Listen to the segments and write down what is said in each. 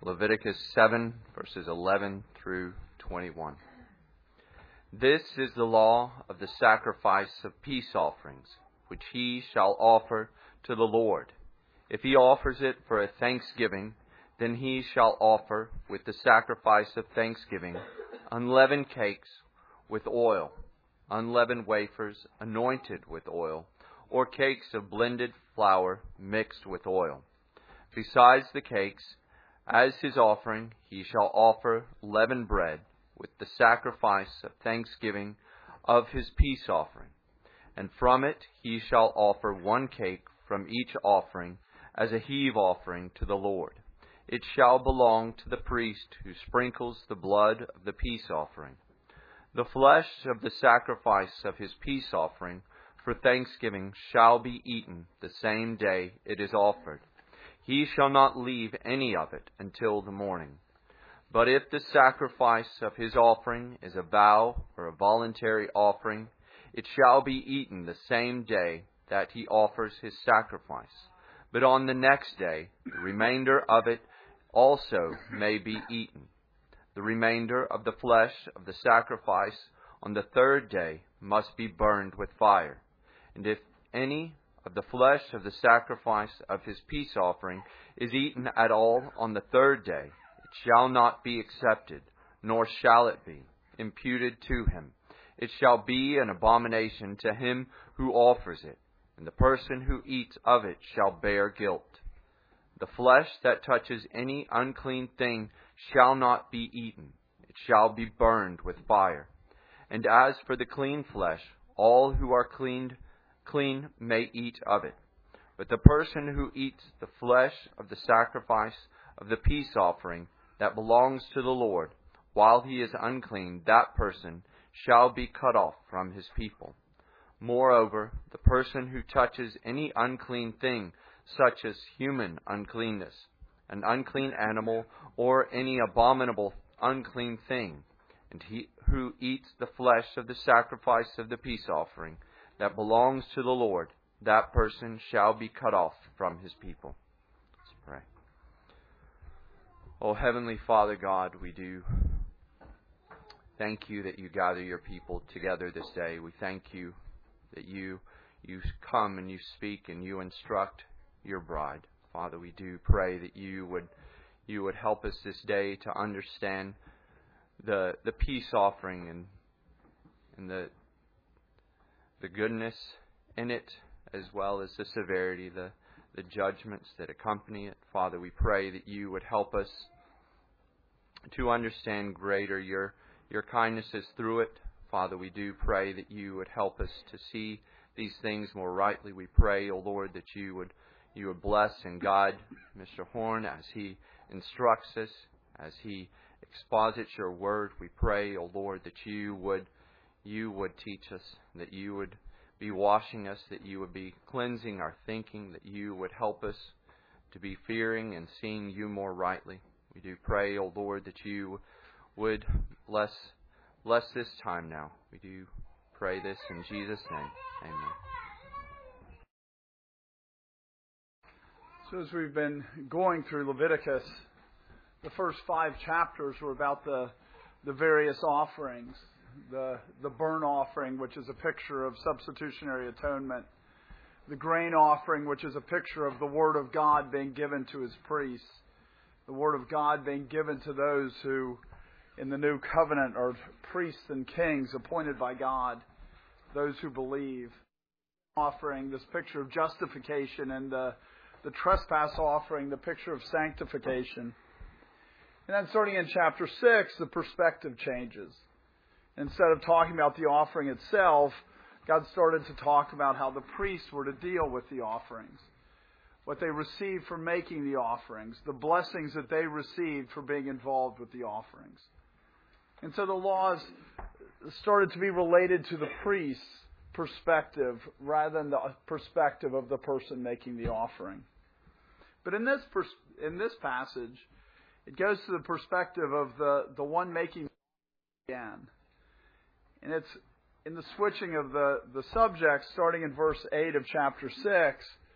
Leviticus 7, verses 11 through 21. This is the law of the sacrifice of peace offerings, which he shall offer to the Lord. If he offers it for a thanksgiving, then he shall offer with the sacrifice of thanksgiving unleavened cakes with oil, unleavened wafers anointed with oil, or cakes of blended flour mixed with oil. Besides the cakes, as his offering, he shall offer leavened bread with the sacrifice of thanksgiving of his peace offering. And from it he shall offer one cake from each offering as a heave offering to the Lord. It shall belong to the priest who sprinkles the blood of the peace offering. The flesh of the sacrifice of his peace offering for thanksgiving shall be eaten the same day it is offered. He shall not leave any of it until the morning. But if the sacrifice of his offering is a vow or a voluntary offering, it shall be eaten the same day that he offers his sacrifice. But on the next day, the remainder of it also may be eaten. The remainder of the flesh of the sacrifice on the third day must be burned with fire. And if any of the flesh of the sacrifice of his peace offering is eaten at all on the third day, it shall not be accepted, nor shall it be imputed to him. It shall be an abomination to him who offers it, and the person who eats of it shall bear guilt. The flesh that touches any unclean thing shall not be eaten. It shall be burned with fire. And as for the clean flesh, all who are clean may eat of it. But the person who eats the flesh of the sacrifice of the peace offering that belongs to the Lord, while he is unclean, that person shall be cut off from his people. Moreover, the person who touches any unclean thing, such as human uncleanness, an unclean animal, or any abominable unclean thing, and he who eats the flesh of the sacrifice of the peace offering that belongs to the Lord, that person shall be cut off from his people. Let's pray. Oh, Heavenly Father God, we do thank you that you gather your people together this day. We thank you that you come and you speak and you instruct your bride. Father, we do pray that you would help us this day to understand the peace offering and the goodness in it, as well as the severity, the judgments that accompany it. Father, we pray that you would help us to understand greater your kindnesses through it. Father, we do pray that you would help us to see these things more rightly. We pray, O Lord, that you would bless and guide Mr. Horn as he instructs us, as he exposits your word. We pray, O Lord, that you would teach us, that you would be washing us, that you would be cleansing our thinking, that you would help us to be fearing and seeing you more rightly. We do pray, O Lord, that you would bless this time now. We do pray this in Jesus' name. Amen. So as we've been going through Leviticus, the first 5 chapters were about the various offerings. The burnt offering, which is a picture of substitutionary atonement. The grain offering, which is a picture of the Word of God being given to His priests. The Word of God being given to those who, in the new covenant, are priests and kings appointed by God. Those who believe. Offering, this picture of justification, and the trespass offering, the picture of sanctification. And then starting in chapter 6, the perspective changes. Instead of talking about the offering itself, God started to talk about how the priests were to deal with the offerings. What they received for making the offerings. The blessings that they received for being involved with the offerings. And so the laws started to be related to the priest's perspective rather than the perspective of the person making the offering. But in this passage, it goes to the perspective of the one making again. And it's in the switching of the subject, starting in verse 8 of chapter 6,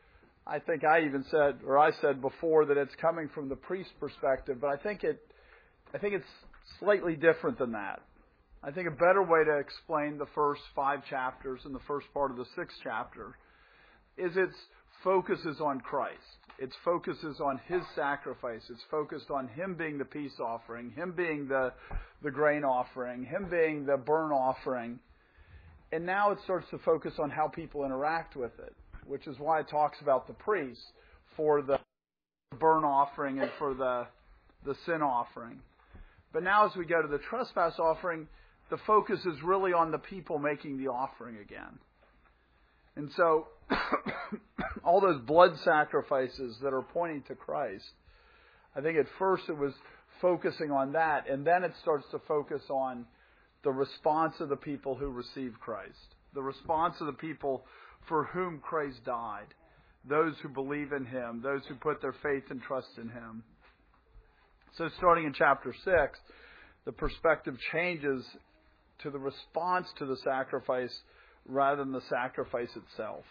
I think I even said, or I said before, that it's coming from the priest perspective, but I think it's slightly different than that. I think a better way to explain the first 5 chapters and the first part of the 6th chapter is its focus is on Christ. Its focus is on His sacrifice. It's focused on Him being the peace offering, Him being the grain offering, Him being the burnt offering. And now it starts to focus on how people interact with it, which is why it talks about the priest for the burnt offering and for the sin offering. But now as we go to the trespass offering, the focus is really on the people making the offering again. And so all those blood sacrifices that are pointing to Christ, I think at first it was focusing on that, and then it starts to focus on the response of the people who receive Christ, the response of the people for whom Christ died, those who believe in Him, those who put their faith and trust in Him. So starting in chapter 6, the perspective changes to the response to the sacrifice rather than the sacrifice itself.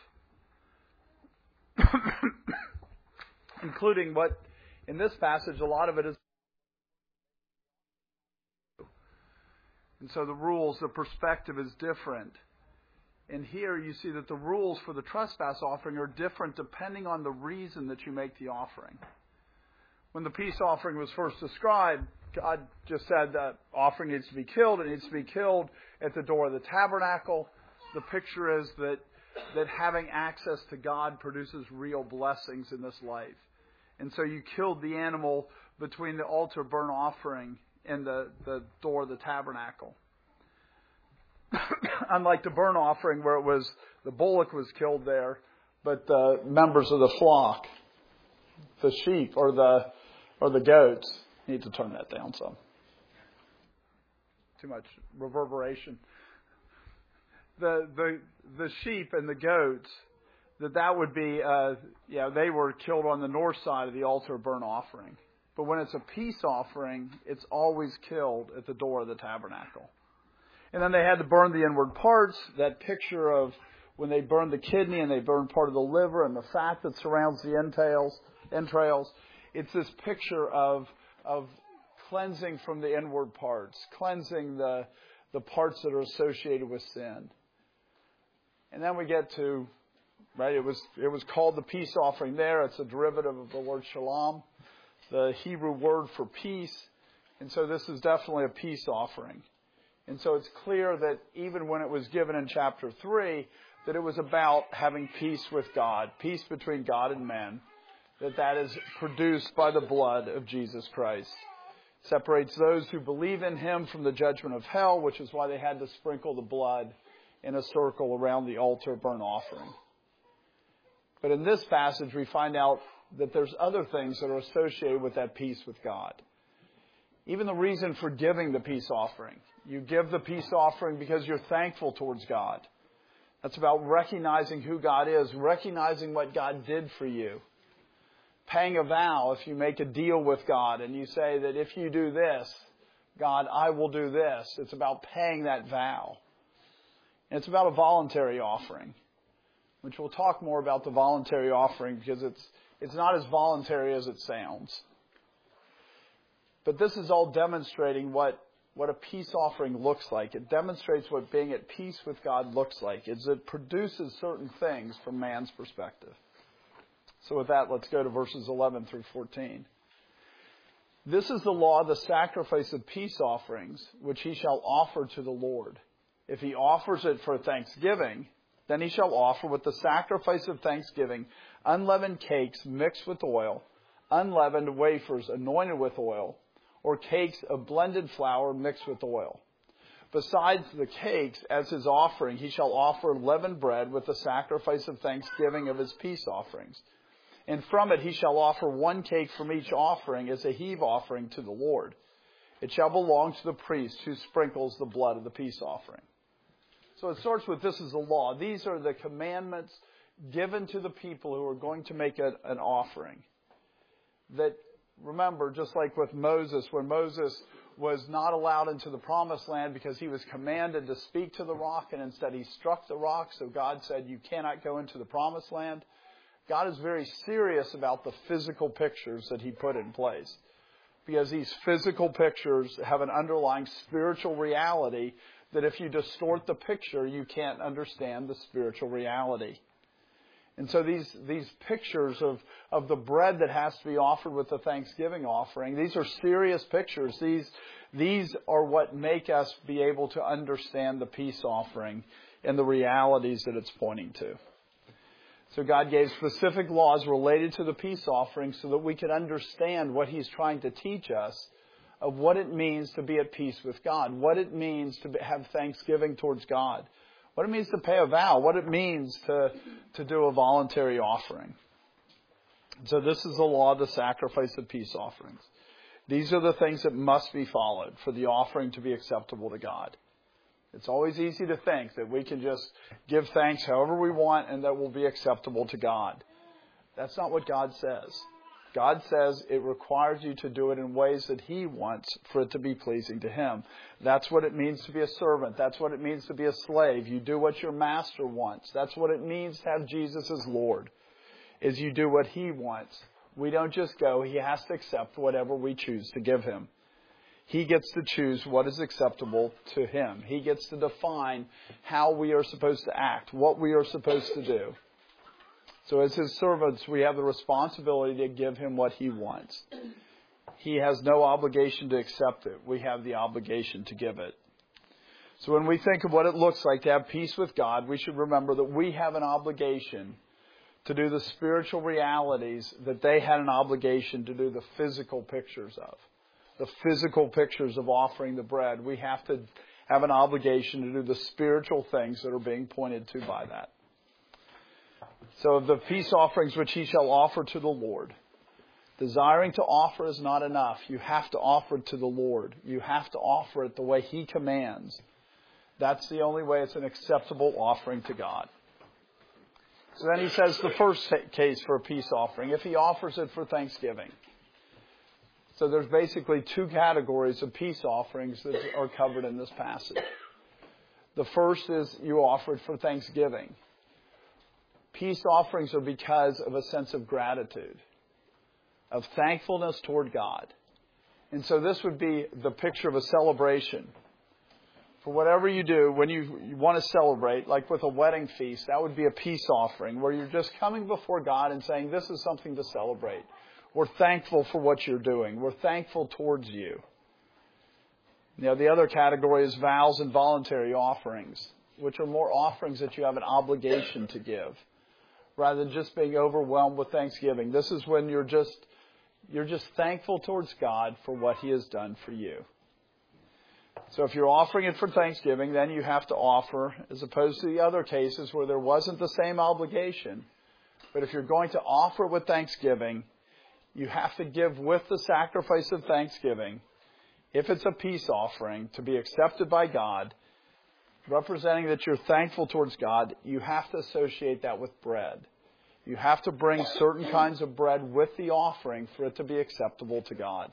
Including what, in this passage, a lot of it is. And so the rules, the perspective is different. And here you see that the rules for the trespass offering are different depending on the reason that you make the offering. When the peace offering was first described, God just said that offering needs to be killed. It needs to be killed at the door of the tabernacle. The picture is that having access to God produces real blessings in this life. And so you killed the animal between the altar burnt offering and the door of the tabernacle. Unlike the burnt offering where it was the bullock was killed there, but the members of the flock, the sheep or the goats, need to turn that down some. Too much reverberation. The sheep and the goats, that would be they were killed on the north side of the altar burnt offering. But when it's a peace offering, it's always killed at the door of the tabernacle. And then they had to burn the inward parts, that picture of when they burned the kidney and they burned part of the liver and the fat that surrounds the entrails. It's this picture of cleansing from the inward parts, cleansing the parts that are associated with sin. And then we get to, right, it was called the peace offering there. It's a derivative of the word shalom, the Hebrew word for peace. And so this is definitely a peace offering. And so it's clear that even when it was given in chapter 3, that it was about having peace with God, peace between God and men, that is produced by the blood of Jesus Christ. Separates those who believe in Him from the judgment of hell, which is why they had to sprinkle the blood in a circle around the altar burnt offering. But in this passage, we find out that there's other things that are associated with that peace with God. Even the reason for giving the peace offering. You give the peace offering because you're thankful towards God. That's about recognizing who God is, recognizing what God did for you. Paying a vow, if you make a deal with God and you say that if you do this, God, I will do this. It's about paying that vow. And it's about a voluntary offering, which we'll talk more about the voluntary offering because it's not as voluntary as it sounds. But this is all demonstrating what a peace offering looks like. It demonstrates what being at peace with God looks like. It produces certain things from man's perspective. So with that, let's go to verses 11 through 14. This is the law, the sacrifice of peace offerings, which he shall offer to the Lord. If he offers it for thanksgiving, then he shall offer with the sacrifice of thanksgiving unleavened cakes mixed with oil, unleavened wafers anointed with oil, or cakes of blended flour mixed with oil. Besides the cakes, as his offering, he shall offer leavened bread with the sacrifice of thanksgiving of his peace offerings. And from it he shall offer one cake from each offering as a heave offering to the Lord. It shall belong to the priest who sprinkles the blood of the peace offering. So it starts with this is the law. These are the commandments given to the people who are going to make an offering. That, remember, just like with Moses, when Moses was not allowed into the promised land because he was commanded to speak to the rock, and instead he struck the rock, so God said, you cannot go into the promised land. God is very serious about the physical pictures that He put in place. Because these physical pictures have an underlying spiritual reality that if you distort the picture, you can't understand the spiritual reality. And so these pictures of the bread that has to be offered with the thanksgiving offering, these are serious pictures. These are what make us be able to understand the peace offering and the realities that it's pointing to. So God gave specific laws related to the peace offering so that we could understand what He's trying to teach us of what it means to be at peace with God, what it means to have thanksgiving towards God, what it means to pay a vow, what it means to do a voluntary offering. So this is the law of the sacrifice of peace offerings. These are the things that must be followed for the offering to be acceptable to God. It's always easy to think that we can just give thanks however we want and that will be acceptable to God. That's not what God says. God says it requires you to do it in ways that He wants for it to be pleasing to Him. That's what it means to be a servant. That's what it means to be a slave. You do what your master wants. That's what it means to have Jesus as Lord, is you do what He wants. We don't just go. He has to accept whatever we choose to give Him. He gets to choose what is acceptable to Him. He gets to define how we are supposed to act, what we are supposed to do. So as His servants, we have the responsibility to give Him what He wants. He has no obligation to accept it. We have the obligation to give it. So when we think of what it looks like to have peace with God, we should remember that we have an obligation to do the spiritual realities that they had an obligation to do the physical pictures of. The physical pictures of offering the bread. We have to have an obligation to do the spiritual things that are being pointed to by that. So the peace offerings which He shall offer to the Lord. Desiring to offer is not enough. You have to offer it to the Lord. You have to offer it the way He commands. That's the only way it's an acceptable offering to God. So then he says the first case for a peace offering, if he offers it for thanksgiving. So there's basically two categories of peace offerings that are covered in this passage. The first is you offer it for thanksgiving. Peace offerings are because of a sense of gratitude, of thankfulness toward God. And so this would be the picture of a celebration. For whatever you do, when you want to celebrate, like with a wedding feast, that would be a peace offering where you're just coming before God and saying, this is something to celebrate. We're thankful for what you're doing. We're thankful towards you. Now, the other category is vows and voluntary offerings, which are more offerings that you have an obligation to give, rather than just being overwhelmed with thanksgiving. This is when you're just thankful towards God for what He has done for you. So if you're offering it for thanksgiving, then you have to offer, as opposed to the other cases where there wasn't the same obligation. But if you're going to offer with thanksgiving, you have to give with the sacrifice of thanksgiving. If it's a peace offering to be accepted by God, representing that you're thankful towards God, you have to associate that with bread. You have to bring certain kinds of bread with the offering for it to be acceptable to God.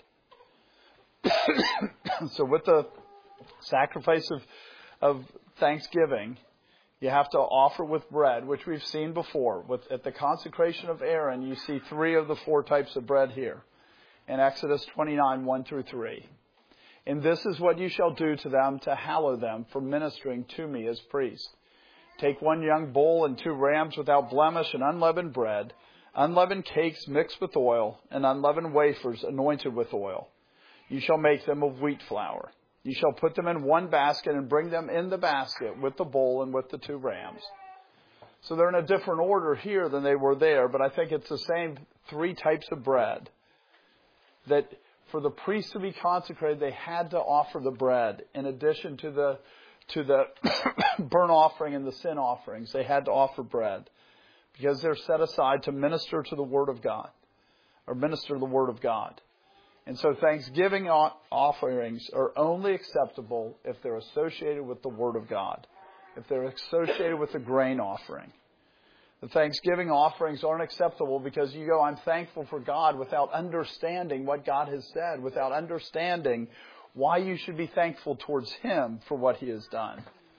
So with the sacrifice of thanksgiving, you have to offer with bread, which we've seen before. At the consecration of Aaron, you see 3 of the 4 types of bread here in Exodus 29, 1 through 3. And this is what you shall do to them to hallow them for ministering to me as priest. Take 1 young bull and 2 rams without blemish and unleavened bread, unleavened cakes mixed with oil, and unleavened wafers anointed with oil. You shall make them of wheat flour. You shall put them in 1 basket and bring them in the basket with the bull and with the 2 rams. So they're in a different order here than they were there, but I think it's the same 3 types of bread. That for the priests to be consecrated, they had to offer the bread in addition to the burnt offering and the sin offerings. They had to offer bread because they're set aside to minister to the Word of God, or minister the Word of God. And so thanksgiving offerings are only acceptable if they're associated with the Word of God, if they're associated with the grain offering. The thanksgiving offerings aren't acceptable because you go, I'm thankful for God, without understanding what God has said, without understanding why you should be thankful towards Him for what He has done.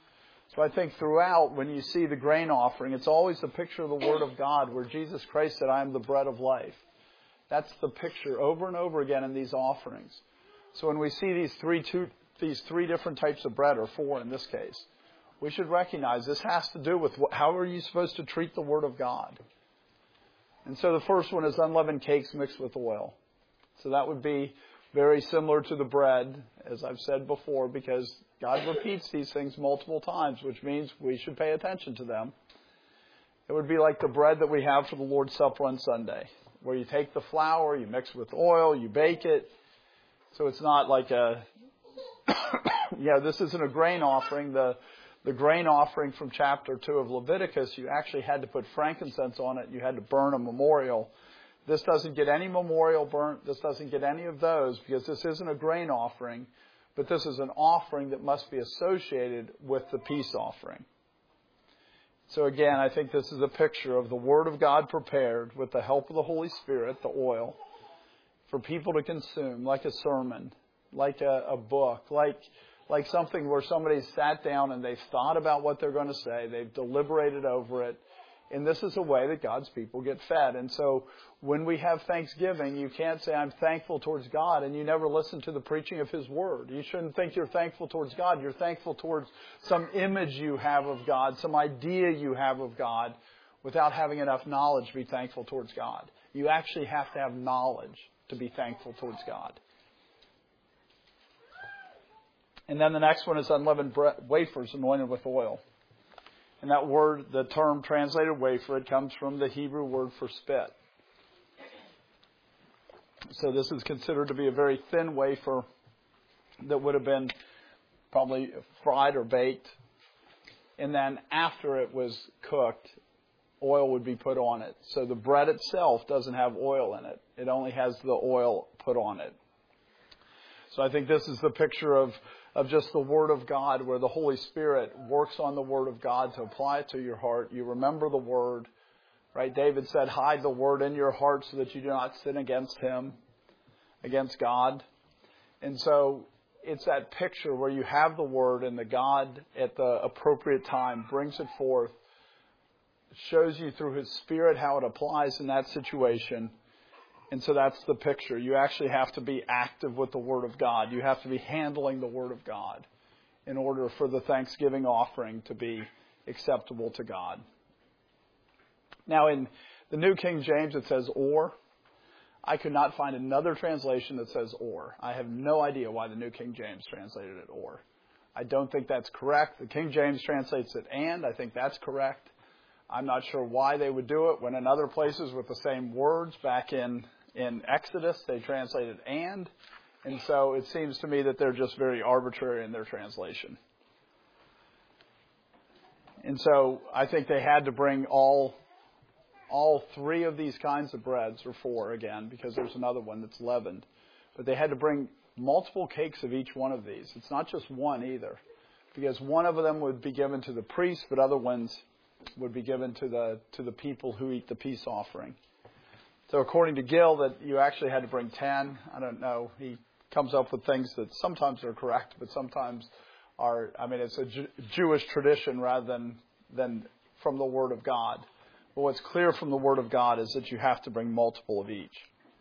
So I think throughout, when you see the grain offering, it's always a picture of the Word of God, where Jesus Christ said, I am the bread of life. That's the picture over and over again in these offerings. So when we see these three different types of bread, or four in this case, we should recognize this has to do with how are you supposed to treat the Word of God. And so the first one is unleavened cakes mixed with oil. So that would be very similar to the bread, as I've said before, because God repeats these things multiple times, which means we should pay attention to them. It would be like the bread that we have for the Lord's Supper on Sunday, where you take the flour, you mix it with oil, you bake it. So it's not like this isn't a grain offering. The grain offering from chapter 2 of Leviticus, you actually had to put frankincense on it. You had to burn a memorial. This doesn't get any memorial burnt. This doesn't get any of those, because this isn't a grain offering, but this is an offering that must be associated with the peace offering. So again, I think this is a picture of the Word of God prepared with the help of the Holy Spirit, the oil, for people to consume, like a sermon, like a book, like something where somebody sat down and they've thought about what they're going to say, they've deliberated over it, and this is a way that God's people get fed. And so when we have Thanksgiving, you can't say, I'm thankful towards God, and you never listen to the preaching of His Word. You shouldn't think you're thankful towards God. You're thankful towards some image you have of God, some idea you have of God, without having enough knowledge to be thankful towards God. You actually have to have knowledge to be thankful towards God. And then the next one is unleavened wafers anointed with oil. And that word, the term translated wafer, it comes from the Hebrew word for spit. So this is considered to be a very thin wafer that would have been probably fried or baked. And then after it was cooked, oil would be put on it. So the bread itself doesn't have oil in it. It only has the oil put on it. So I think this is the picture of just the Word of God, where the Holy Spirit works on the Word of God to apply it to your heart. You remember the Word, right? David said, hide the Word in your heart so that you do not sin against Him, against God. And so it's that picture where you have the Word, and the God at the appropriate time brings it forth, shows you through His Spirit how it applies in that situation. And so that's the picture. You actually have to be active with the Word of God. You have to be handling the Word of God in order for the Thanksgiving offering to be acceptable to God. Now, in the New King James, it says or. I could not find another translation that says or. I have no idea why the New King James translated it or. I don't think that's correct. The King James translates it and. I think that's correct. I'm not sure why they would do it when in other places with the same words, back in Exodus, they translated and. And so it seems to me that they're just very arbitrary in their translation. And so I think they had to bring all three of these kinds of breads, or four again, because there's another one that's leavened. But they had to bring multiple cakes of each one of these. It's not just one either, because one of them would be given to the priest, but other ones would be given to the people who eat the peace offering. So according to Gill, that you actually had to bring 10. I don't know. He comes up with things that sometimes are correct, but sometimes are, it's a Jewish tradition rather than from the Word of God. But what's clear from the Word of God is that you have to bring multiple of each.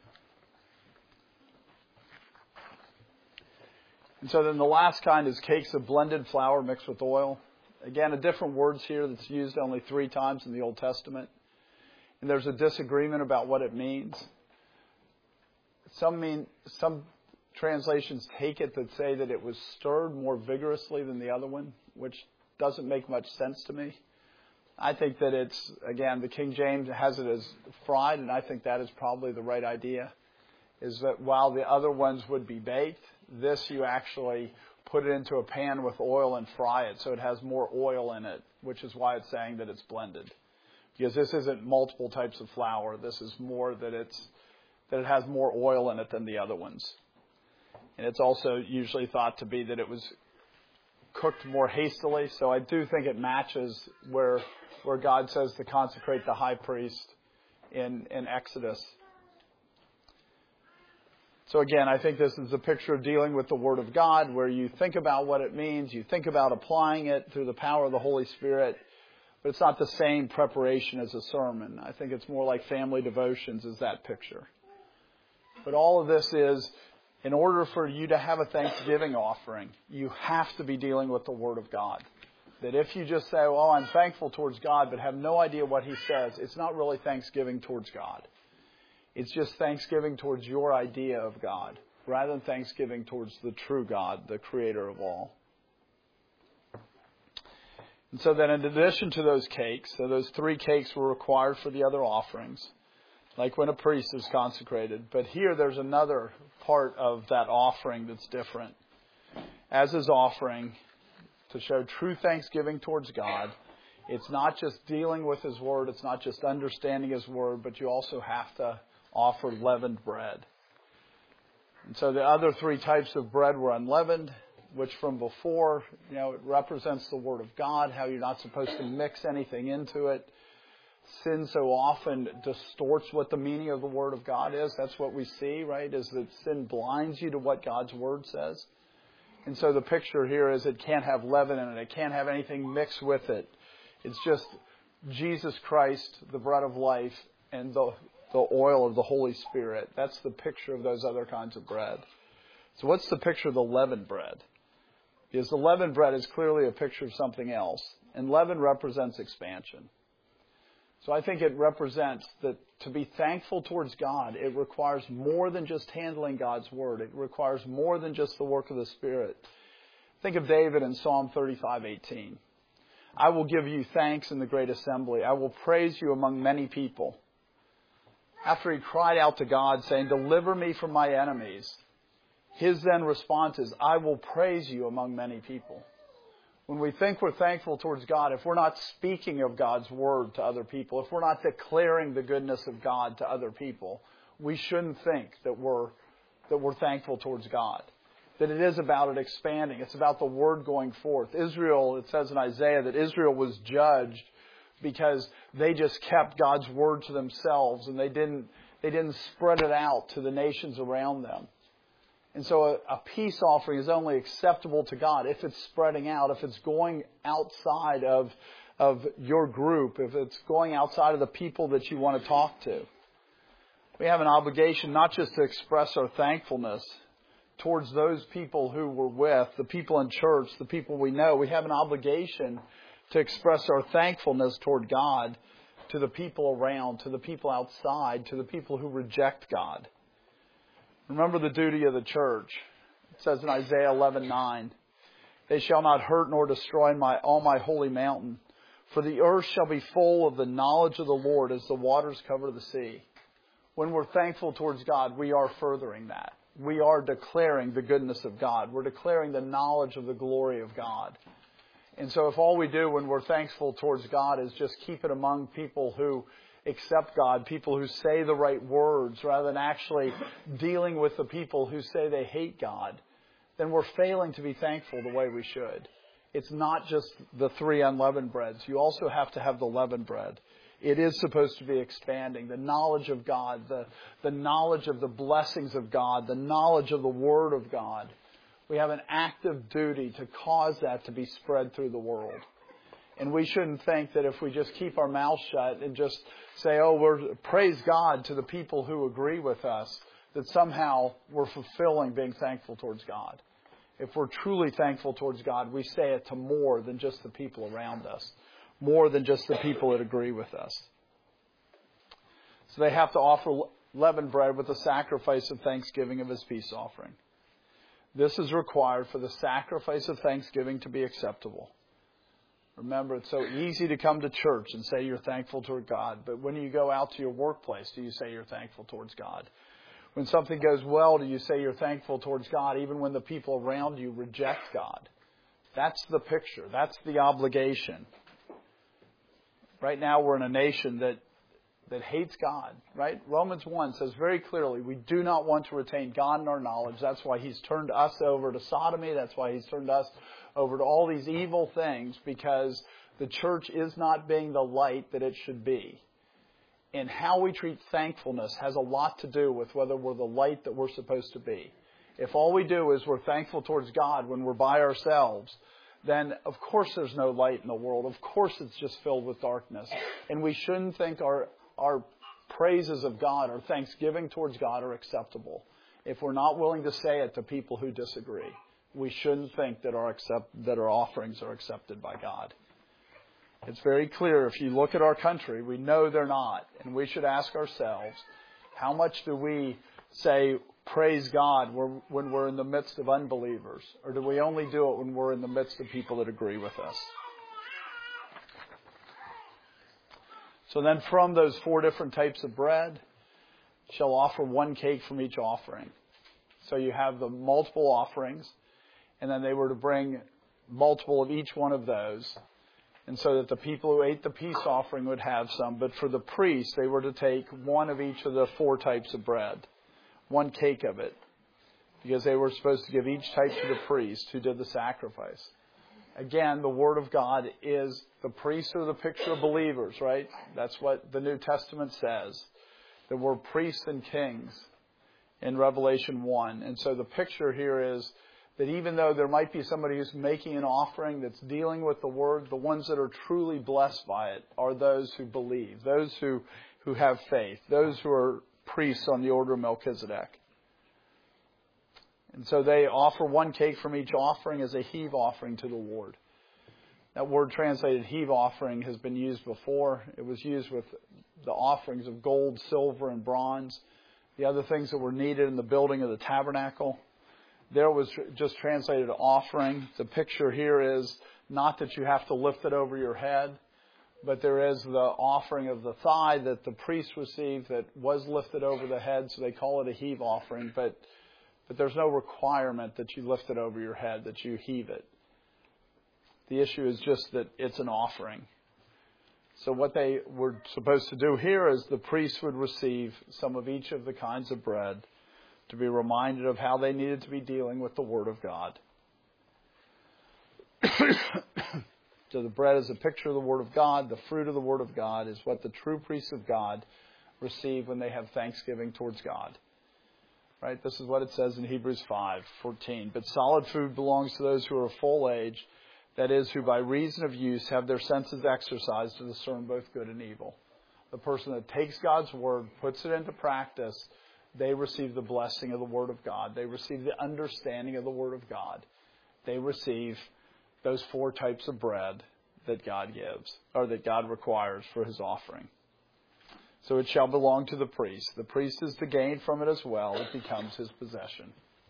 And so then the last kind is cakes of blended flour mixed with oil. Again, a different words here that's used only 3 times in the Old Testament. And there's a disagreement about what it means. Some translations take it that say that it was stirred more vigorously than the other one, which doesn't make much sense to me. I think that it's, again, the King James has it as fried, and I think that is probably the right idea, is that while the other ones would be baked, this you actually put it into a pan with oil and fry it, so it has more oil in it, which is why it's saying that it's blended. Because this isn't multiple types of flour. This is more that it has more oil in it than the other ones. And it's also usually thought to be that it was cooked more hastily. So I do think it matches where God says to consecrate the high priest in Exodus. So again, I think this is a picture of dealing with the Word of God, where you think about what it means, you think about applying it through the power of the Holy Spirit, but it's not the same preparation as a sermon. I think it's more like family devotions is that picture. But all of this is, in order for you to have a Thanksgiving offering, you have to be dealing with the Word of God. That if you just say, well, I'm thankful towards God, but have no idea what He says, it's not really thanksgiving towards God. It's just thanksgiving towards your idea of God, rather than thanksgiving towards the true God, the Creator of all. And so then in addition to those cakes, so those 3 cakes were required for the other offerings, like when a priest is consecrated. But here there's another part of that offering that's different. As His offering, to show true thanksgiving towards God, it's not just dealing with His Word, it's not just understanding His Word, but you also have to offer leavened bread. And so the other 3 types of bread were unleavened, which from before, it represents the Word of God, how you're not supposed to mix anything into it. Sin so often distorts what the meaning of the Word of God is. That's what we see, right, is that sin blinds you to what God's Word says. And so the picture here is it can't have leaven in it. It can't have anything mixed with it. It's just Jesus Christ, the bread of life, and the oil of the Holy Spirit. That's the picture of those other kinds of bread. So what's the picture of the leavened bread? Because the leavened bread is clearly a picture of something else. And leaven represents expansion. So I think it represents that to be thankful towards God, it requires more than just handling God's Word. It requires more than just the work of the Spirit. Think of David in Psalm 35:18. I will give you thanks in the great assembly. I will praise you among many people. After he cried out to God saying, deliver me from my enemies, his then response is, I will praise you among many people. When we think we're thankful towards God, if we're not speaking of God's Word to other people, if we're not declaring the goodness of God to other people, we shouldn't think that we're thankful towards God. That it is about it expanding. It's about the Word going forth. Israel, it says in Isaiah that Israel was judged because they just kept God's Word to themselves and they didn't spread it out to the nations around them. And so a peace offering is only acceptable to God if it's spreading out, if it's going outside of your group, if it's going outside of the people that you want to talk to. We have an obligation not just to express our thankfulness towards those people who we're with, the people in church, the people we know. We have an obligation to express our thankfulness toward God to the people around, to the people outside, to the people who reject God. Remember the duty of the church. It says in Isaiah 11:9, they shall not hurt nor destroy all my holy mountain, for the earth shall be full of the knowledge of the Lord as the waters cover the sea. When we're thankful towards God, we are furthering that. We are declaring the goodness of God. We're declaring the knowledge of the glory of God. And so if all we do when we're thankful towards God is just keep it among people who accept God, people who say the right words, rather than actually dealing with the people who say they hate God, then we're failing to be thankful the way we should. It's not just the 3 unleavened breads. You also have to have the leavened bread. It is supposed to be expanding. The knowledge of God, the knowledge of the blessings of God, the knowledge of the Word of God. We have an active duty to cause that to be spread through the world. And we shouldn't think that if we just keep our mouth shut and just say, praise God to the people who agree with us, that somehow we're fulfilling being thankful towards God. If we're truly thankful towards God, we say it to more than just the people around us, more than just the people that agree with us. So they have to offer leavened bread with the sacrifice of thanksgiving of His peace offering. This is required for the sacrifice of thanksgiving to be acceptable. Remember, it's so easy to come to church and say you're thankful toward God, but when you go out to your workplace, do you say you're thankful towards God? When something goes well, do you say you're thankful towards God, even when the people around you reject God? That's the picture. That's the obligation. Right now, we're in a nation that hates God, right? Romans 1 says very clearly, we do not want to retain God in our knowledge. That's why He's turned us over to sodomy. That's why He's turned us over to all these evil things, because the church is not being the light that it should be. And how we treat thankfulness has a lot to do with whether we're the light that we're supposed to be. If all we do is we're thankful towards God when we're by ourselves, then of course there's no light in the world. Of course it's just filled with darkness. And we shouldn't think our praises of God, our thanksgiving towards God are acceptable. If we're not willing to say it to people who disagree, we shouldn't think that our offerings are accepted by God. It's very clear. If you look at our country, we know they're not. And we should ask ourselves, how much do we say, praise God, when we're in the midst of unbelievers? Or do we only do it when we're in the midst of people that agree with us? So then from those 4 different types of bread, shall offer 1 cake from each offering. So you have the multiple offerings, and then they were to bring multiple of each one of those. And so that the people who ate the peace offering would have some. But for the priests, they were to take 1 of each of the 4 types of bread. 1 cake of it. Because they were supposed to give each type to the priest who did the sacrifice. Again, the Word of God is the priests are the picture of believers, right? That's what the New Testament says. That we're priests and kings in Revelation 1. And so the picture here is that even though there might be somebody who's making an offering that's dealing with the Word, the ones that are truly blessed by it are those who believe, those who have faith, those who are priests on the order of Melchizedek. And so they offer 1 cake from each offering as a heave offering to the Lord. That word translated heave offering has been used before. It was used with the offerings of gold, silver, and bronze. The other things that were needed in the building of the tabernacle. There was just translated offering. The picture here is not that you have to lift it over your head, but there is the offering of the thigh that the priest received that was lifted over the head, so they call it a heave offering. But there's no requirement that you lift it over your head, that you heave it. The issue is just that it's an offering. So what they were supposed to do here is the priest would receive some of each of the kinds of bread to be reminded of how they needed to be dealing with the Word of God. So the bread is a picture of the Word of God. The fruit of the Word of God is what the true priests of God receive when they have thanksgiving towards God. Right? This is what it says in Hebrews 5:14. But solid food belongs to those who are of full age, that is, who by reason of use have their senses exercised to discern both good and evil. The person that takes God's Word, puts it into practice, they receive the blessing of the Word of God. They receive the understanding of the Word of God. They receive those 4 types of bread that God gives, or that God requires for His offering. So it shall belong to the priest. The priest is to gain from it as well. It becomes his possession.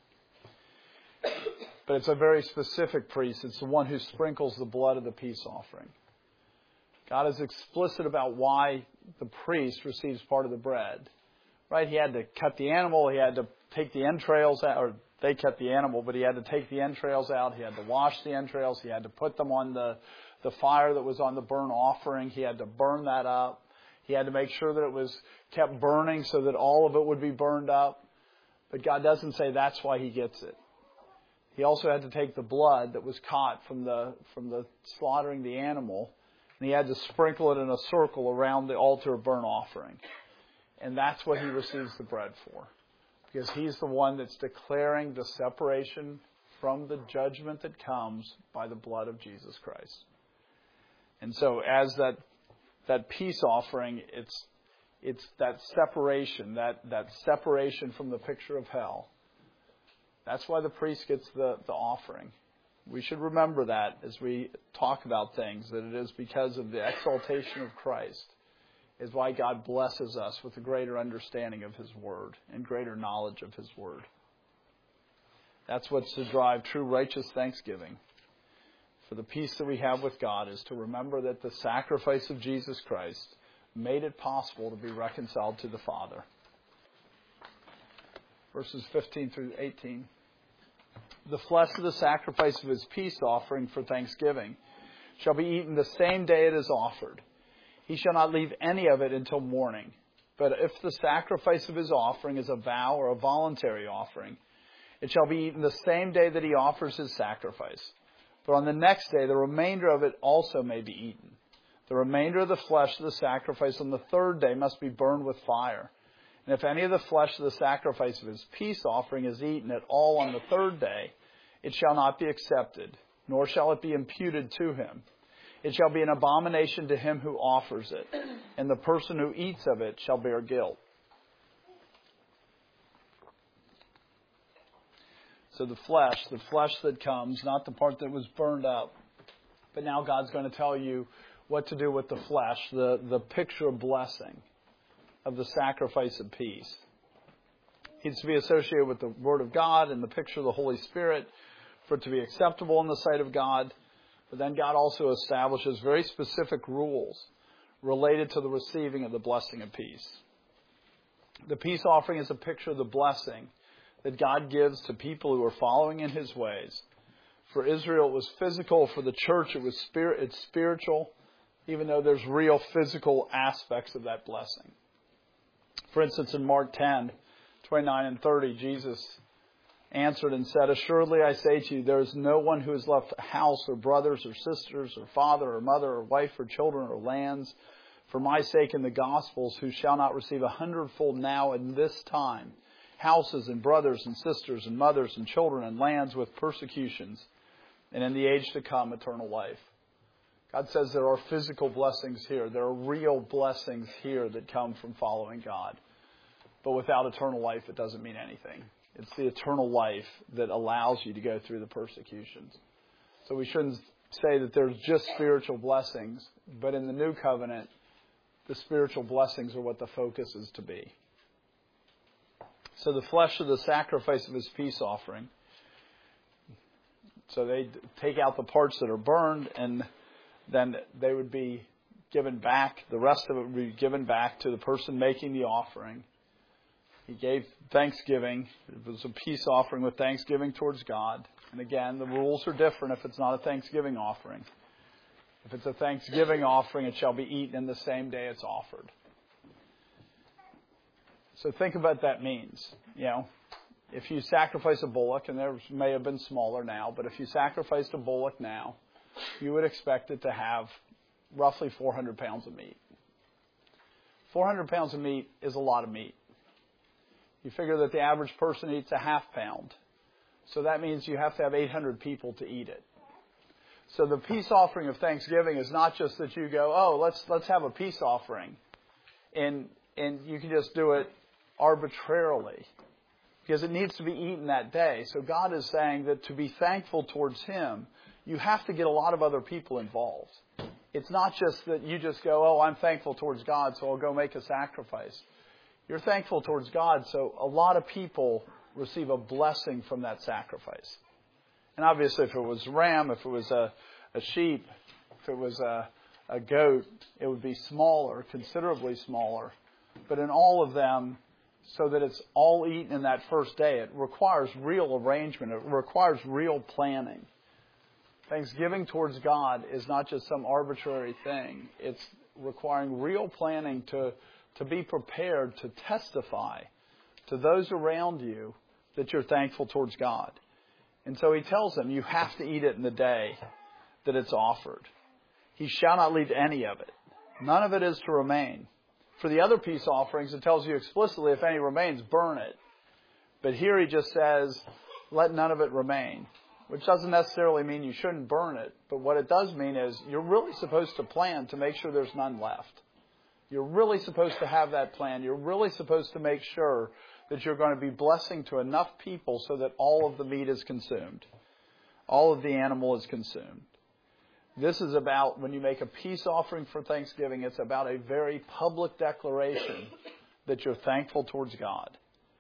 But it's a very specific priest. It's the one who sprinkles the blood of the peace offering. God is explicit about why the priest receives part of the bread. Right? He had to cut the animal. He had to take the entrails out. Or they cut the animal, but he had to take the entrails out. He had to wash the entrails. He had to put them on the fire that was on the burnt offering. He had to burn that up. He had to make sure that it was kept burning so that all of it would be burned up. But God doesn't say that's why he gets it. He also had to take the blood that was caught from the slaughtering the animal, and he had to sprinkle it in a circle around the altar of burnt offering. And that's what he receives the bread for. Because he's the one that's declaring the separation from the judgment that comes by the blood of Jesus Christ. And so as that peace offering, it's that separation, that separation from the picture of hell. That's why the priest gets the offering. We should remember that as we talk about things, that it is because of the exaltation of Christ is why God blesses us with a greater understanding of His Word and greater knowledge of His Word. That's what's to drive true righteous thanksgiving. For the peace that we have with God is to remember that the sacrifice of Jesus Christ made it possible to be reconciled to the Father. Verses 15 through 18. The flesh of the sacrifice of his peace offering for thanksgiving shall be eaten the same day it is offered. He shall not leave any of it until morning. But if the sacrifice of his offering is a vow or a voluntary offering, it shall be eaten the same day that he offers his sacrifice. But on the next day, the remainder of it also may be eaten. The remainder of the flesh of the sacrifice on the third day must be burned with fire. And if any of the flesh of the sacrifice of his peace offering is eaten at all on the third day, it shall not be accepted, nor shall it be imputed to him. It shall be an abomination to him who offers it, and the person who eats of it shall bear guilt. So the flesh that comes, not the part that was burned up, but now God's going to tell you what to do with the flesh, the picture of blessing of the sacrifice of peace. It needs to be associated with the Word of God and the picture of the Holy Spirit for it to be acceptable in the sight of God. But then God also establishes very specific rules related to the receiving of the blessing of peace. The peace offering is a picture of the blessing that God gives to people who are following in His ways. For Israel, it was physical. For the church, it's spiritual, even though there's real physical aspects of that blessing. For instance, in Mark 10, 29 and 30, Jesus answered and said, "Assuredly I say to you, there is no one who has left a house or brothers or sisters or father or mother or wife or children or lands for my sake in the Gospels who shall not receive 100-fold now in this time, houses and brothers and sisters and mothers and children and lands with persecutions, and in the age to come eternal life." God says there are physical blessings here. There are real blessings here that come from following God. But without eternal life, it doesn't mean anything. It's the eternal life that allows you to go through the persecutions. So we shouldn't say that there's just spiritual blessings, but in the new covenant, the spiritual blessings are what the focus is to be. So the flesh of the sacrifice of his peace offering. So they take out the parts that are burned, and then they would be given back. The rest of it would be given back to the person making the offering. He gave thanksgiving. It was a peace offering with thanksgiving towards God. And again, the rules are different if it's not a thanksgiving offering. If it's a thanksgiving offering, it shall be eaten in the same day it's offered. So think about what that means. You know, if you sacrifice a bullock, and theirs may have been smaller now, but if you sacrificed a bullock now, you would expect it to have roughly 400 pounds of meat. 400 pounds of meat is a lot of meat. You figure that the average person eats a half pound. So that means you have to have 800 people to eat it. So the peace offering of thanksgiving is not just that you go, oh, let's have a peace offering. And you can just do it arbitrarily. Because it needs to be eaten that day. So God is saying that to be thankful towards Him, you have to get a lot of other people involved. It's not just that you just go, oh, I'm thankful towards God, so I'll go make a sacrifice. You're thankful towards God, so a lot of people receive a blessing from that sacrifice. And obviously, if it was a ram, if it was a sheep, if it was a goat, it would be smaller, considerably smaller. But in all of them, so that it's all eaten in that first day, it requires real arrangement. It requires real planning. Thanksgiving towards God is not just some arbitrary thing. It's requiring real planning to be prepared to testify to those around you that you're thankful towards God. And so he tells them, you have to eat it in the day that it's offered. He shall not leave any of it. None of it is to remain. For the other peace offerings, it tells you explicitly, if any remains, burn it. But here he just says, let none of it remain. Which doesn't necessarily mean you shouldn't burn it. But what it does mean is you're really supposed to plan to make sure there's none left. You're really supposed to have that plan. You're really supposed to make sure that you're going to be blessing to enough people so that all of the meat is consumed. All of the animal is consumed. This is about, when you make a peace offering for Thanksgiving, it's about a very public declaration that you're thankful towards God.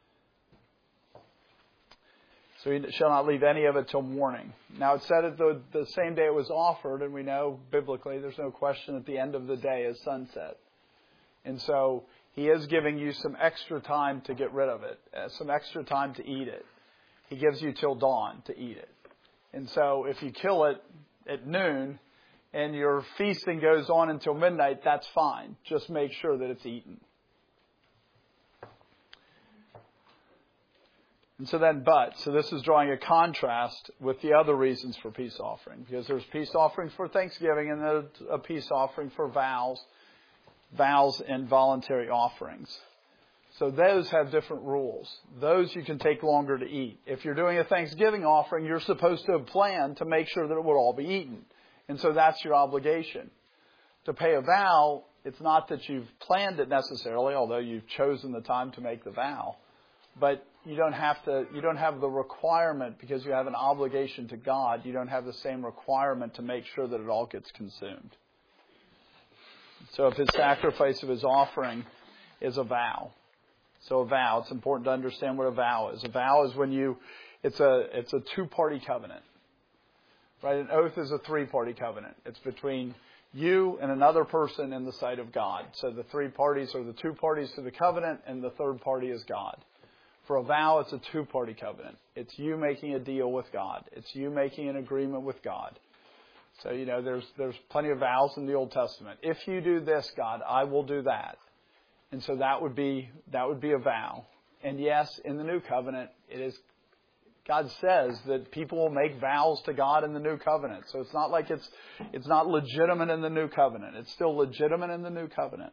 So he shall not leave any of it till morning. Now, it said it the same day it was offered, and we know biblically there's no question at the end of the day is sunset. And so he is giving you some extra time to get rid of it, some extra time to eat it. He gives you till dawn to eat it. And so if you kill it at noon and your feasting goes on until midnight, that's fine. Just make sure that it's eaten. And so then, so this is drawing a contrast with the other reasons for peace offering, because there's peace offerings for Thanksgiving and there's a peace offering for vows and voluntary offerings. So those have different rules. Those you can take longer to eat. If you're doing a Thanksgiving offering, you're supposed to have planned to make sure that it would all be eaten. And so that's your obligation. To pay a vow, it's not that you've planned it necessarily, although you've chosen the time to make the vow. But you don't have the requirement, because you have an obligation to God. You don't have the same requirement to make sure that it all gets consumed. So if his sacrifice of his offering is a vow. So a vow, it's important to understand what a vow is. A vow is when it's a two-party covenant. Right? An oath is a three-party covenant. It's between you and another person in the sight of God. So the three parties are the two parties to the covenant, and the third party is God. For a vow, it's a two-party covenant. It's you making a deal with God. It's you making an agreement with God. So, there's plenty of vows in the Old Testament. If you do this, God, I will do that. And so that would be a vow. And yes, in the New Covenant, God says that people will make vows to God in the New Covenant. So it's not like it's not legitimate in the New Covenant. It's still legitimate in the New Covenant.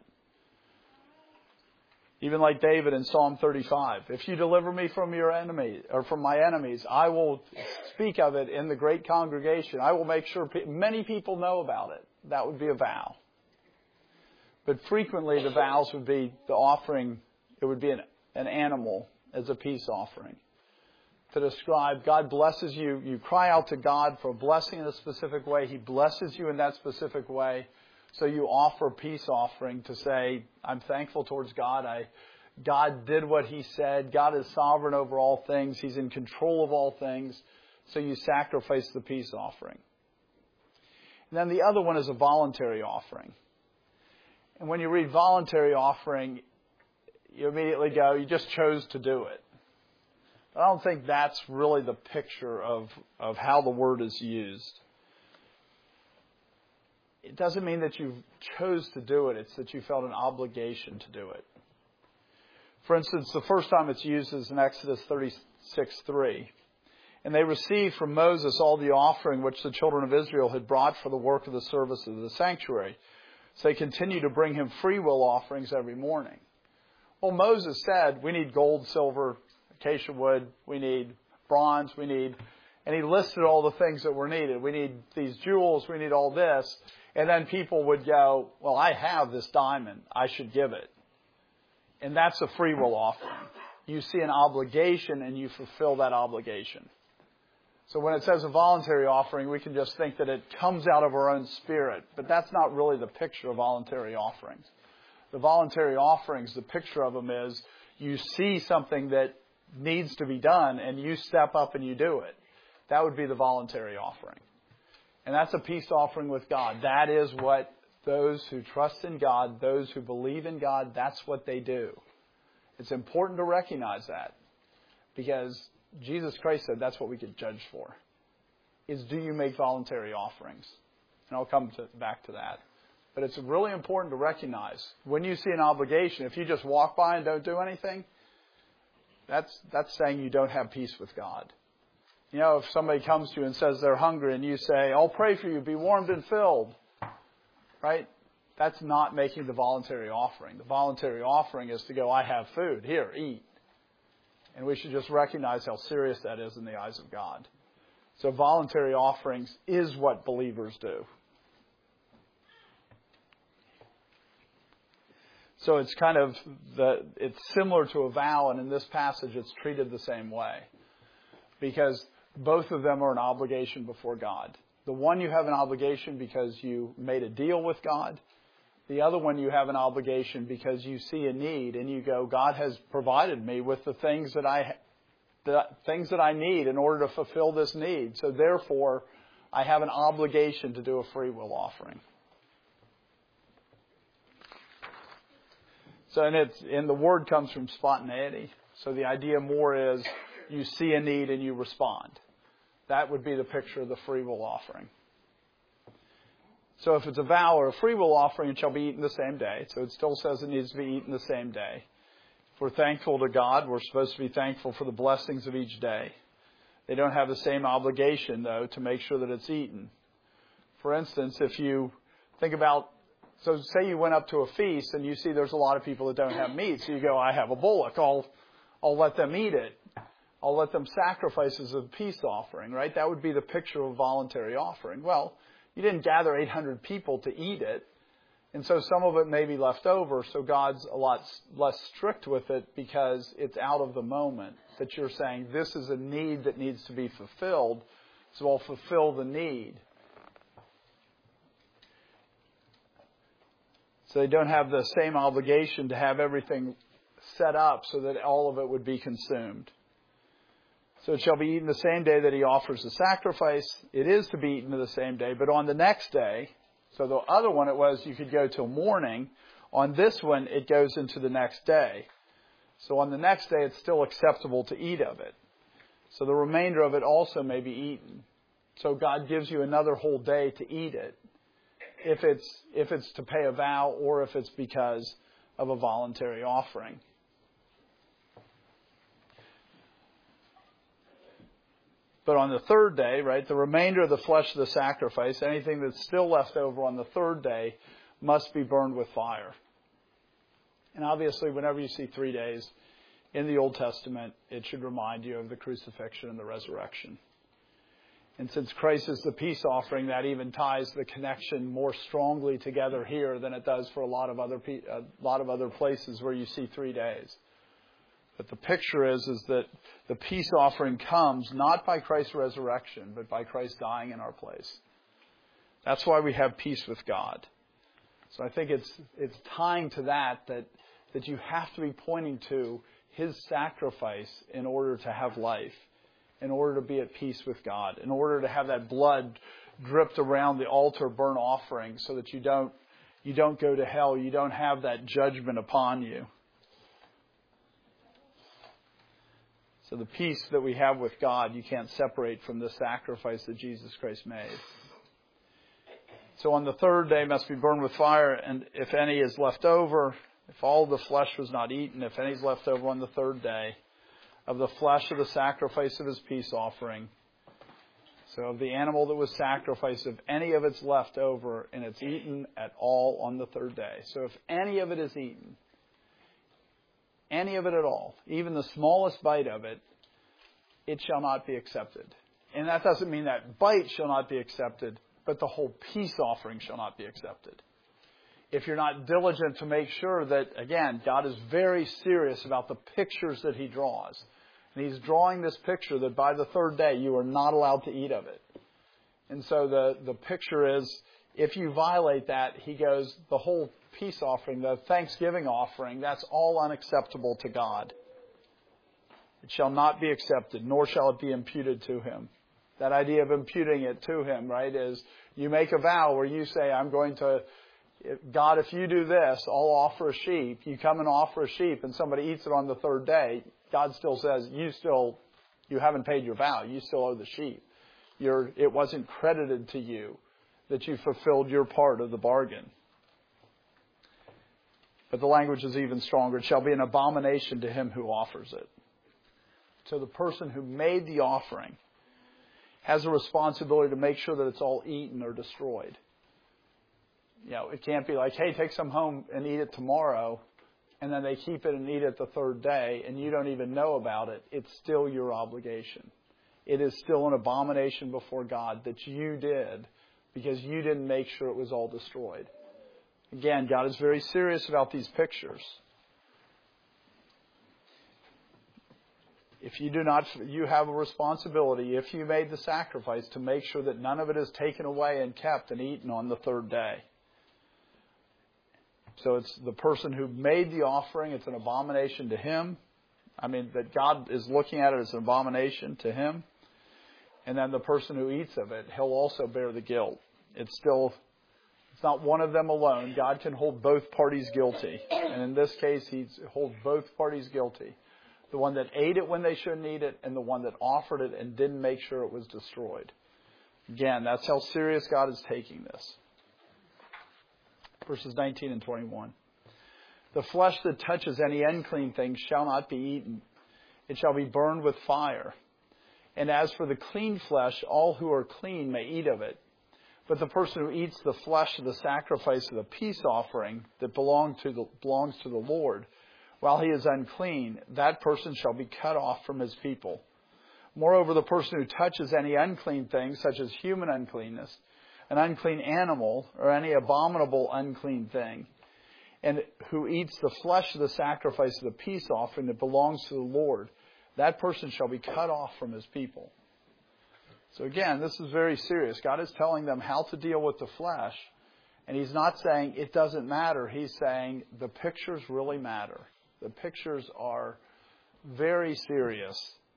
Even like David in Psalm 35. If you deliver me from your enemy, or from my enemies, I will speak of it in the great congregation. I will make sure many people know about it. That would be a vow. But frequently the vows would be the offering, it would be an animal as a peace offering. To describe, God blesses you. You cry out to God for a blessing in a specific way. He blesses you in that specific way. So you offer a peace offering to say, I'm thankful towards God. God did what He said. God is sovereign over all things. He's in control of all things. So you sacrifice the peace offering. And then the other one is a voluntary offering. And when you read voluntary offering, you immediately go, you just chose to do it. I don't think that's really the picture of how the word is used. It doesn't mean that you chose to do it. It's that you felt an obligation to do it. For instance, the first time it's used is in Exodus 36:3. And they received from Moses all the offering which the children of Israel had brought for the work of the service of the sanctuary. So they continue to bring him free will offerings every morning. Well, Moses said, we need gold, silver, acacia wood, we need bronze, and he listed all the things that were needed. We need these jewels, we need all this. And then people would go, well, I have this diamond, I should give it. And that's a free will offering. You see an obligation and you fulfill that obligation. So when it says a voluntary offering, we can just think that it comes out of our own spirit. But that's not really the picture of voluntary offerings. The voluntary offerings, the picture of them is you see something that needs to be done and you step up and you do it. That would be the voluntary offering. And that's a peace offering with God. That is what those who trust in God, those who believe in God, that's what they do. It's important to recognize that, because Jesus Christ said that's what we get judged for, is do you make voluntary offerings? And I'll come back to that. But it's really important to recognize when you see an obligation, if you just walk by and don't do anything, that's saying you don't have peace with God. You know, if somebody comes to you and says they're hungry and you say, I'll pray for you, be warmed and filled, right? That's not making the voluntary offering. The voluntary offering is to go, I have food, here, eat. And we should just recognize how serious that is in the eyes of God. So voluntary offerings is what believers do. So it's it's similar to a vow, and in this passage it's treated the same way. Because both of them are an obligation before God. The one you have an obligation because you made a deal with God. The other one you have an obligation because you see a need and you go, God has provided me with the things that I need in order to fulfill this need. So therefore, I have an obligation to do a free will offering. So and the word comes from spontaneity. So the idea more is you see a need and you respond. That would be the picture of the free will offering. So if it's a vow or a free will offering, it shall be eaten the same day. So it still says it needs to be eaten the same day. If we're thankful to God, we're supposed to be thankful for the blessings of each day. They don't have the same obligation, though, to make sure that it's eaten. For instance, if you think about, so say you went up to a feast and you see there's a lot of people that don't have meat. So you go, I have a bullock. I'll let them eat it. I'll let them sacrifice as a peace offering, right? That would be the picture of a voluntary offering. Well, you didn't gather 800 people to eat it. And so some of it may be left over. So God's a lot less strict with it because it's out of the moment that you're saying this is a need that needs to be fulfilled. So I'll fulfill the need. So they don't have the same obligation to have everything set up so that all of it would be consumed. So it shall be eaten the same day that he offers the sacrifice. It is to be eaten the same day, but on the next day. So the other one it was you could go till morning. On this one it goes into the next day. So on the next day it's still acceptable to eat of it. So the remainder of it also may be eaten. So God gives you another whole day to eat it. If it's to pay a vow or if it's because of a voluntary offering. But on the third day, right, the remainder of the flesh of the sacrifice, anything that's still left over on the third day, must be burned with fire. And obviously, whenever you see 3 days in the Old Testament, it should remind you of the crucifixion and the resurrection. And since Christ is the peace offering, that even ties the connection more strongly together here than it does for a lot of other places where you see 3 days. But the picture is that the peace offering comes not by Christ's resurrection, but by Christ dying in our place. That's why we have peace with God. So I think it's tying to that you have to be pointing to His sacrifice in order to have life, in order to be at peace with God, in order to have that blood dripped around the altar burnt offering so that you don't go to hell, you don't have that judgment upon you. So the peace that we have with God, you can't separate from the sacrifice that Jesus Christ made. So on the third day must be burned with fire, and if any is left over, if all the flesh was not eaten, if any is left over on the third day, of the flesh of the sacrifice of his peace offering, so of the animal that was sacrificed, if any of it's left over, and it's eaten at all on the third day. So if any of it is eaten, any of it at all, even the smallest bite of it, it shall not be accepted. And that doesn't mean that bite shall not be accepted, but the whole peace offering shall not be accepted. If you're not diligent to make sure that, again, God is very serious about the pictures that He draws. And He's drawing this picture that by the third day you are not allowed to eat of it. And so the picture is, if you violate that, He goes, the whole peace offering, the thanksgiving offering, that's all unacceptable to God. It shall not be accepted, nor shall it be imputed to Him. That idea of imputing it to Him, right, is you make a vow where you say, I'm going to, God, if you do this, I'll offer a sheep. You come and offer a sheep and somebody eats it on the third day. God still says, you haven't paid your vow. You still owe the sheep. It wasn't credited to you that you fulfilled your part of the bargain. But the language is even stronger. It shall be an abomination to him who offers it. So the person who made the offering has a responsibility to make sure that it's all eaten or destroyed. It can't be like, hey, take some home and eat it tomorrow, and then they keep it and eat it the third day, and you don't even know about it. It's still your obligation. It is still an abomination before God that you did because you didn't make sure it was all destroyed. Again, God is very serious about these pictures. If you do not, you have a responsibility, if you made the sacrifice, to make sure that none of it is taken away and kept and eaten on the third day. So it's the person who made the offering, it's an abomination to him. That God is looking at it as an abomination to him. And then the person who eats of it, he'll also bear the guilt. It's not one of them alone. God can hold both parties guilty. And in this case, He holds both parties guilty. The one that ate it when they shouldn't eat it, and the one that offered it and didn't make sure it was destroyed. Again, that's how serious God is taking this. Verses 19 and 21. The flesh that touches any unclean thing shall not be eaten. It shall be burned with fire. And as for the clean flesh, all who are clean may eat of it. But the person who eats the flesh of the sacrifice of the peace offering that belongs to the Lord, while he is unclean, that person shall be cut off from his people. Moreover, the person who touches any unclean thing, such as human uncleanness, an unclean animal, or any abominable unclean thing, and who eats the flesh of the sacrifice of the peace offering that belongs to the Lord, that person shall be cut off from his people. So again, this is very serious. God is telling them how to deal with the flesh. And he's not saying it doesn't matter. He's saying the pictures really matter. The pictures are very serious.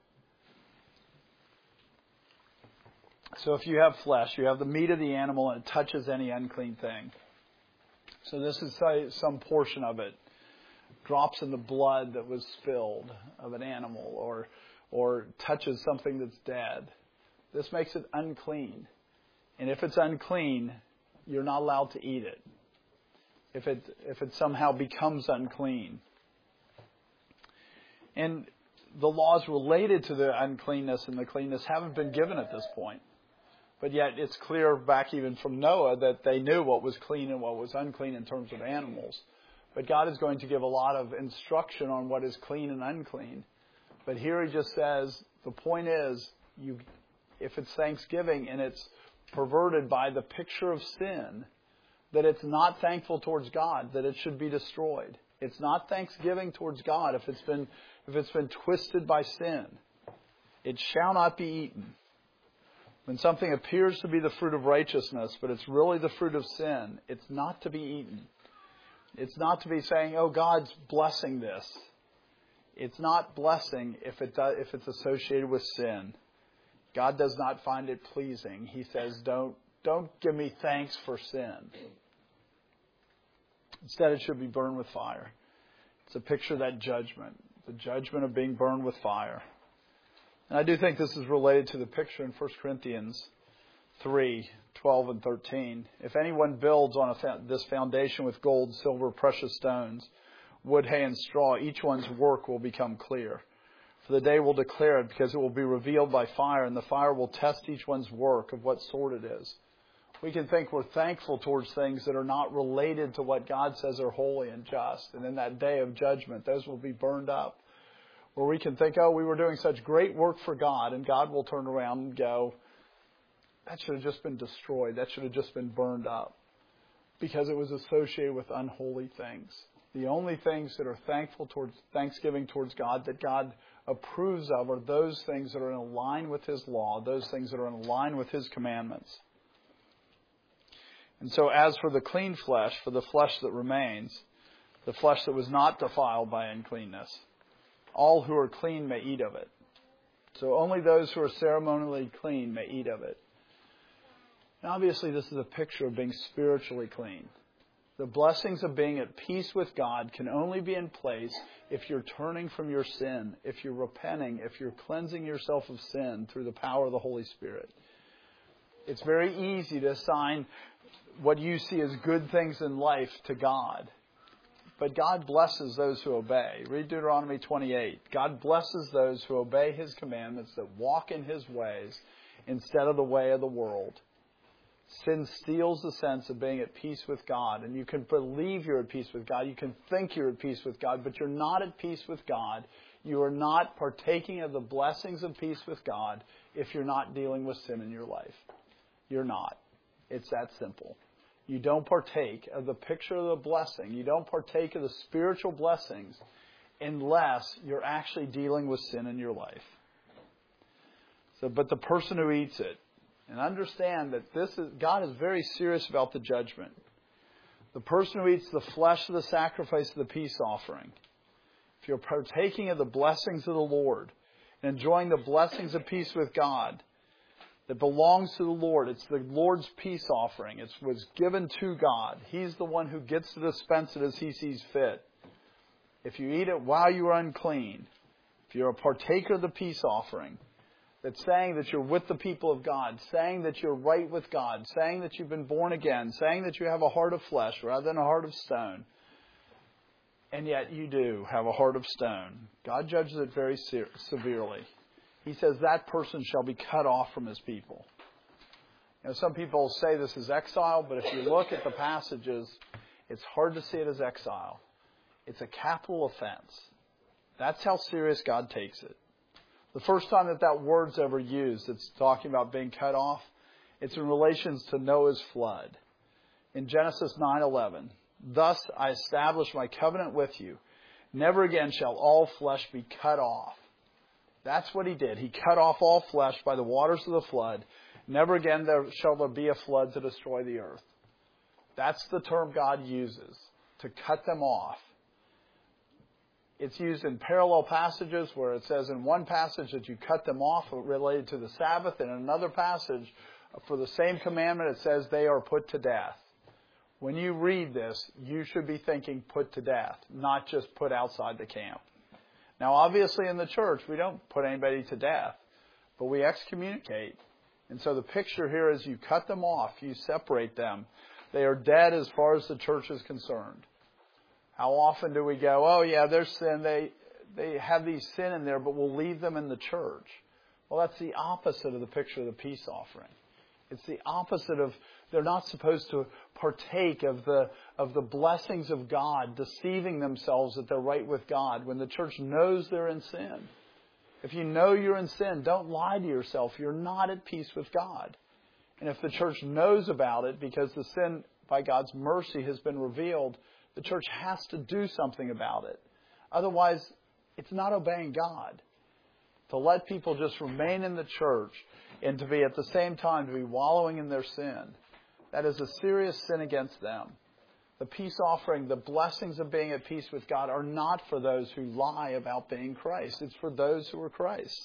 So if you have flesh, you have the meat of the animal and it touches any unclean thing. So this is some portion of it. Drops in the blood that was spilled of an animal or touches something that's dead. This makes it unclean. And if it's unclean, you're not allowed to eat it. If it somehow becomes unclean. And the laws related to the uncleanness and the cleanness haven't been given at this point. But yet it's clear back even from Noah that they knew what was clean and what was unclean in terms of animals. But God is going to give a lot of instruction on what is clean and unclean. But here he just says, the point is, if it's Thanksgiving and it's perverted by the picture of sin, that it's not thankful towards God, that it should be destroyed. It's not thanksgiving towards God if it's been twisted by sin. It shall not be eaten. When something appears to be the fruit of righteousness, but it's really the fruit of sin, it's not to be eaten. It's not to be saying, oh, God's blessing this. It's not blessing if it's associated with sin. God does not find it pleasing. He says, don't give me thanks for sin. Instead, it should be burned with fire. It's a picture of that judgment, the judgment of being burned with fire. And I do think this is related to the picture in 1 Corinthians 3:12 and 13. If anyone builds on this foundation with gold, silver, precious stones, wood, hay, and straw, each one's work will become clear. For the day will declare it, because it will be revealed by fire, and the fire will test each one's work of what sort it is. We can think we're thankful towards things that are not related to what God says are holy and just. And in that day of judgment, those will be burned up. Or we can think, oh, we were doing such great work for God, and God will turn around and go, that should have just been destroyed. That should have just been burned up. Because it was associated with unholy things. The only things that are thanksgiving towards God, that God approves of, are those things that are in line with His law, those things that are in line with His commandments. And so as for the clean flesh, for the flesh that remains, the flesh that was not defiled by uncleanness, all who are clean may eat of it. So only those who are ceremonially clean may eat of it. And obviously this is a picture of being spiritually clean. The blessings of being at peace with God can only be in place if you're turning from your sin, if you're repenting, if you're cleansing yourself of sin through the power of the Holy Spirit. It's very easy to assign what you see as good things in life to God. But God blesses those who obey. Read Deuteronomy 28. God blesses those who obey His commandments, that walk in His ways instead of the way of the world. Sin steals the sense of being at peace with God. And you can believe you're at peace with God. You can think you're at peace with God, but you're not at peace with God. You are not partaking of the blessings of peace with God if you're not dealing with sin in your life. You're not. It's that simple. You don't partake of the picture of the blessing. You don't partake of the spiritual blessings unless you're actually dealing with sin in your life. But the person who eats it, and understand that God is very serious about the judgment. The person who eats the flesh of the sacrifice of the peace offering, if you're partaking of the blessings of the Lord and enjoying the blessings of peace with God that belongs to the Lord, it's the Lord's peace offering. It was given to God. He's the one who gets to dispense it as He sees fit. If you eat it while you are unclean, if you're a partaker of the peace offering, that's saying that you're with the people of God, saying that you're right with God, saying that you've been born again, saying that you have a heart of flesh rather than a heart of stone. and yet you do have a heart of stone. God judges it very severely. He says that person shall be cut off from his people. You know, some people say this is exile, but if you look at the passages, it's hard to see it as exile. It's a capital offense. That's how serious God takes it. The first time that word's ever used, it's talking about being cut off, it's in relation to Noah's flood. In Genesis 9:11, thus I establish my covenant with you. Never again shall all flesh be cut off. That's what he did. He cut off all flesh by the waters of the flood. Never again shall there be a flood to destroy the earth. That's the term God uses, to cut them off. It's used in parallel passages where it says in one passage that you cut them off related to the Sabbath, and in another passage for the same commandment it says they are put to death. When you read this, you should be thinking put to death, not just put outside the camp. Now, obviously in the church, we don't put anybody to death, but we excommunicate. And so the picture here is you cut them off, you separate them. They are dead as far as the church is concerned. How often do we go, oh yeah, there's sin, they have these sin in there, but we'll leave them in the church. Well, that's the opposite of the picture of the peace offering. It's the opposite of, they're not supposed to partake of the blessings of God, deceiving themselves that they're right with God when the church knows they're in sin. If you know you're in sin, don't lie to yourself. You're not at peace with God. And if the church knows about it, because the sin by God's mercy has been revealed, the church has to do something about it. Otherwise, it's not obeying God. To let people just remain in the church and to be at the same time to be wallowing in their sin, that is a serious sin against them. The peace offering, the blessings of being at peace with God are not for those who lie about being Christ. It's for those who are Christ.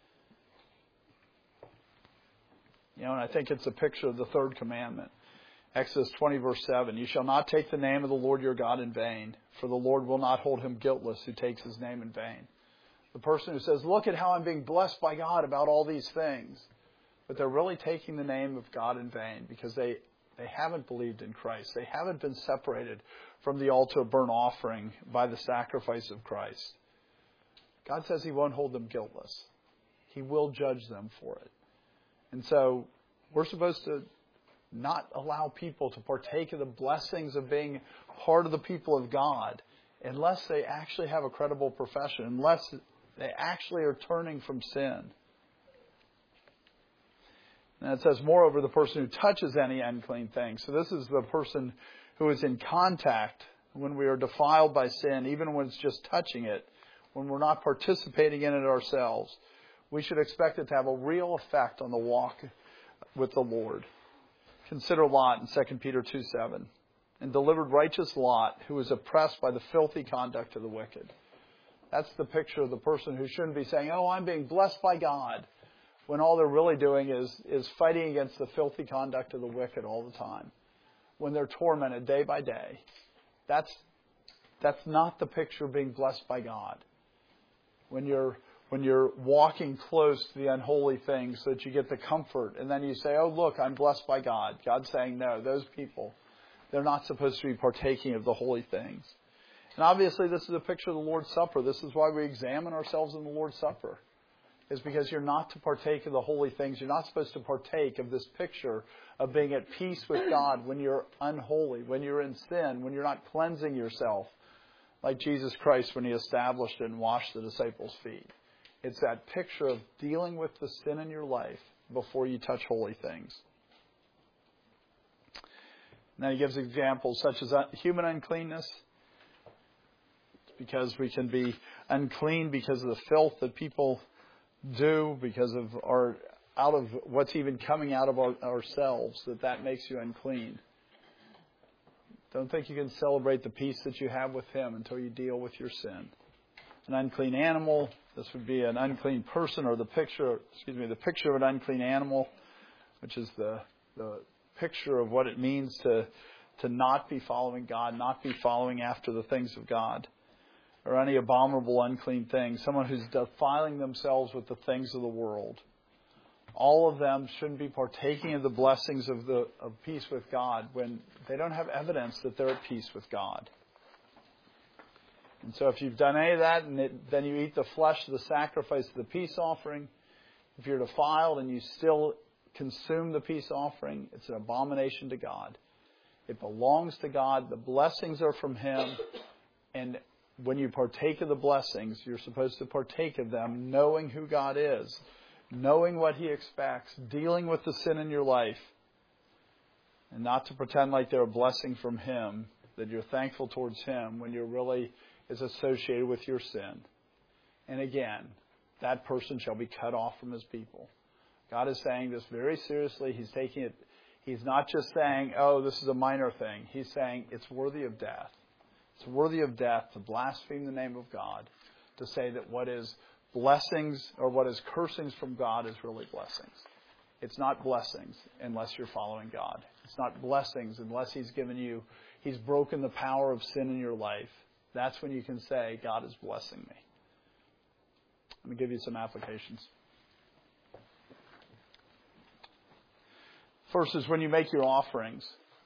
You know, and I think it's a picture of the third commandment. Exodus 20, verse 7, you shall not take the name of the Lord your God in vain, for the Lord will not hold him guiltless who takes his name in vain. The person who says, look at how I'm being blessed by God about all these things. But they're really taking the name of God in vain because they haven't believed in Christ. They haven't been separated from the altar of burnt offering by the sacrifice of Christ. God says he won't hold them guiltless. He will judge them for it. And so we're supposed to not allow people to partake of the blessings of being part of the people of God unless they actually have a credible profession, unless they actually are turning from sin. And it says, moreover, the person who touches any unclean thing. So this is the person who is in contact when we are defiled by sin, even when it's just touching it, when we're not participating in it ourselves. We should expect it to have a real effect on the walk with the Lord. Consider Lot in 2 Peter 2:7. And delivered righteous Lot, who was oppressed by the filthy conduct of the wicked. That's the picture of the person who shouldn't be saying, oh, I'm being blessed by God, when all they're really doing is fighting against the filthy conduct of the wicked all the time. When they're tormented day by day. That's not the picture of being blessed by God. When you're walking close to the unholy things so that you get the comfort, and then you say, oh, look, I'm blessed by God. God's saying, no, those people, they're not supposed to be partaking of the holy things. And obviously, this is a picture of the Lord's Supper. This is why we examine ourselves in the Lord's Supper. Is because you're not to partake of the holy things. You're not supposed to partake of this picture of being at peace with God when you're unholy, when you're in sin, when you're not cleansing yourself, like Jesus Christ when he established it and washed the disciples' feet. It's that picture of dealing with the sin in your life before you touch holy things. Now he gives examples such as human uncleanness. It's because we can be unclean because of the filth that people do, because of out of what's even coming out of ourselves, that makes you unclean. Don't think you can celebrate the peace that you have with him until you deal with your sin. An unclean animal, this would be an unclean person, or the picture of an unclean animal, which is the picture of what it means to not be following God, not be following after the things of God. Or any abominable, unclean thing. Someone who's defiling themselves with the things of the world. All of them shouldn't be partaking of the blessings of peace with God when they don't have evidence that they're at peace with God. And so if you've done any of that, and then you eat the flesh of the sacrifice of the peace offering, if you're defiled and you still consume the peace offering, it's an abomination to God. It belongs to God. The blessings are from Him. And when you partake of the blessings, you're supposed to partake of them knowing who God is, knowing what He expects, dealing with the sin in your life, and not to pretend like they're a blessing from Him, that you're thankful towards Him when you're really is associated with your sin. And again, that person shall be cut off from his people. God is saying this very seriously. He's taking it. He's not just saying, oh, this is a minor thing. He's saying it's worthy of death. It's worthy of death to blaspheme the name of God, to say that what is blessings or what is cursings from God is really blessings. It's not blessings unless you're following God. It's not blessings unless He's broken the power of sin in your life. That's when you can say, God is blessing me. Let me give you some applications. First is when you make your offerings,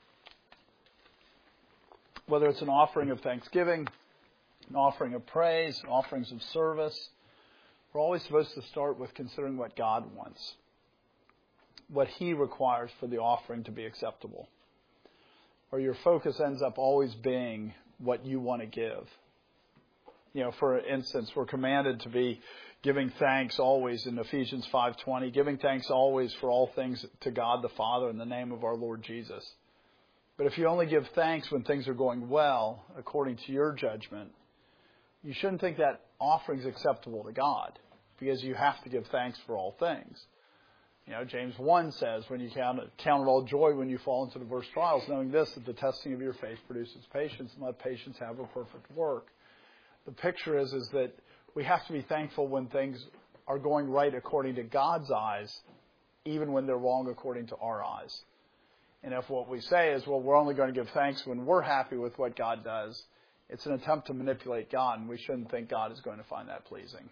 whether it's an offering of thanksgiving, an offering of praise, offerings of service, we're always supposed to start with considering what God wants, what He requires for the offering to be acceptable. Or your focus ends up always being what you want to give. For instance, we're commanded to be giving thanks always in Ephesians 5:20, giving thanks always for all things to God the Father in the name of our Lord Jesus. But if you only give thanks when things are going well, according to your judgment, you shouldn't think that offering is acceptable to God, because you have to give thanks for all things. James 1 says, when you count it all joy when you fall into diverse trials, knowing this, that the testing of your faith produces patience, and let patience have a perfect work. The picture is that we have to be thankful when things are going right according to God's eyes, even when they're wrong according to our eyes. And if what we say is, well, we're only going to give thanks when we're happy with what God does, it's an attempt to manipulate God, and we shouldn't think God is going to find that pleasing.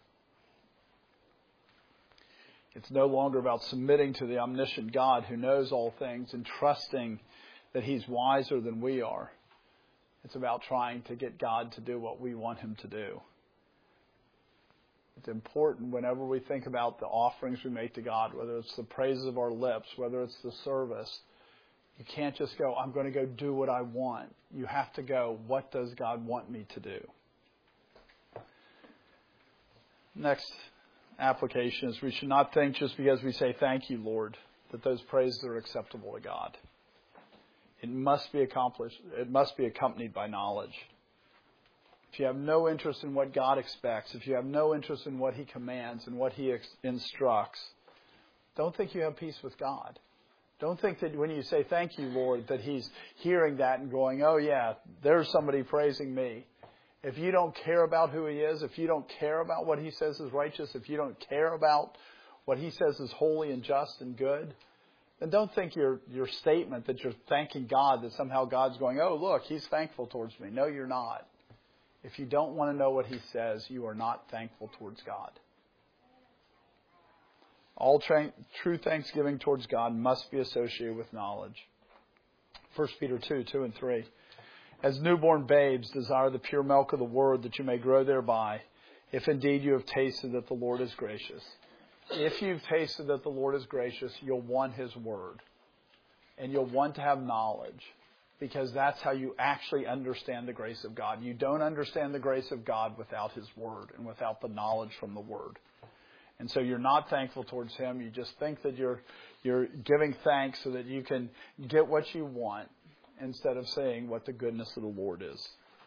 It's no longer about submitting to the omniscient God who knows all things and trusting that He's wiser than we are. It's about trying to get God to do what we want Him to do. It's important whenever we think about the offerings we make to God, whether it's the praises of our lips, whether it's the service, you can't just go, I'm going to go do what I want. You have to go, what does God want me to do? Next application is we should not think just because we say thank you, Lord, that those praises are acceptable to God. It must be accomplished. It must be accompanied by knowledge. If you have no interest in what God expects, if you have no interest in what He commands and what He instructs, don't think you have peace with God. Don't think that when you say thank you, Lord, that He's hearing that and going, oh yeah, there's somebody praising me. If you don't care about who He is, if you don't care about what He says is righteous, if you don't care about what He says is holy and just and good, then don't think your statement that you're thanking God, that somehow God's going, oh, look, He's thankful towards me. No, you're not. If you don't want to know what He says, you are not thankful towards God. All true thanksgiving towards God must be associated with knowledge. 1 Peter 2 and 3. As newborn babes, desire the pure milk of the Word, that you may grow thereby, if indeed you have tasted that the Lord is gracious. If you've tasted that the Lord is gracious, you'll want His Word. And you'll want to have knowledge, because that's how you actually understand the grace of God. You don't understand the grace of God without His Word and without the knowledge from the Word. And so you're not thankful towards Him. You just think that you're giving thanks so that you can get what you want, instead of saying what the goodness of the Lord is.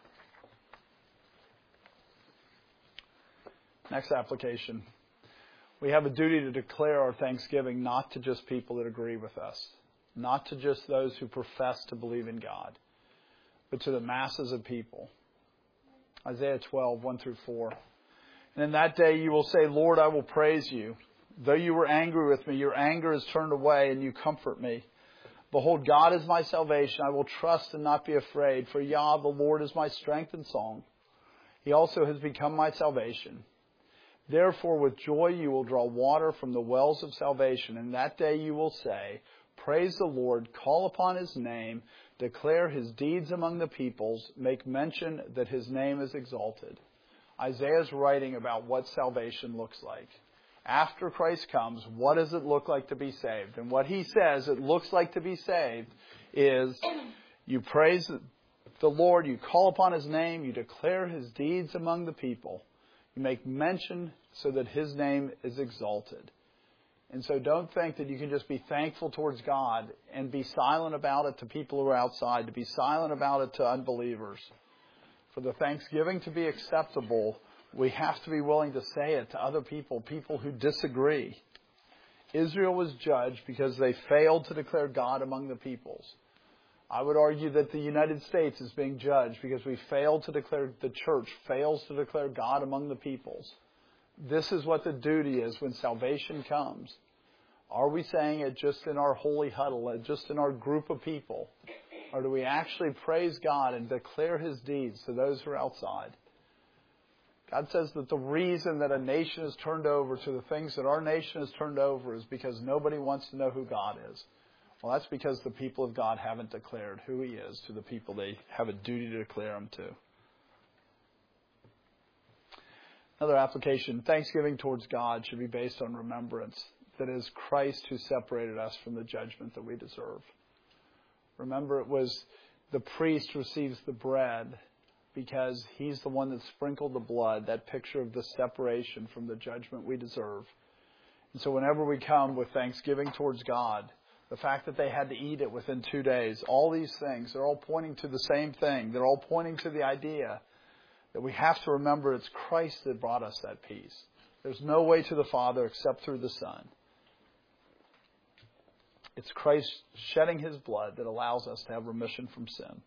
Next application. We have a duty to declare our thanksgiving not to just people that agree with us, not to just those who profess to believe in God, but to the masses of people. Isaiah 12, 1 through 4. And in that day you will say, Lord, I will praise you. Though you were angry with me, your anger is turned away, and you comfort me. Behold, God is my salvation. I will trust and not be afraid. For Yah, the Lord, is my strength and song. He also has become my salvation. Therefore, with joy you will draw water from the wells of salvation. And that day you will say, praise the Lord, call upon His name, declare His deeds among the peoples, make mention that His name is exalted. Isaiah is writing about what salvation looks like. After Christ comes, what does it look like to be saved? And what he says it looks like to be saved is you praise the Lord, you call upon His name, you declare His deeds among the people. You make mention so that His name is exalted. And so don't think that you can just be thankful towards God and be silent about it to people who are outside, to be silent about it to unbelievers. For the thanksgiving to be acceptable, we have to be willing to say it to other people, people who disagree. Israel was judged because they failed to declare God among the peoples. I would argue that the United States is being judged because we failed to declare, the church fails to declare God among the peoples. This is what the duty is when salvation comes. Are we saying it just in our holy huddle, just in our group of people? Or do we actually praise God and declare His deeds to those who are outside? God says that the reason that a nation is turned over to the things that our nation is turned over is because nobody wants to know who God is. Well, that's because the people of God haven't declared who He is to the people they have a duty to declare Him to. Another application, thanksgiving towards God should be based on remembrance. That is Christ who separated us from the judgment that we deserve. Remember, it was the priest receives the bread because he's the one that sprinkled the blood, that picture of the separation from the judgment we deserve. And so whenever we come with thanksgiving towards God, the fact that they had to eat it within 2 days, all these things, they're all pointing to the same thing. They're all pointing to the idea that we have to remember it's Christ that brought us that peace. There's no way to the Father except through the Son. It's Christ shedding His blood that allows us to have remission from sin.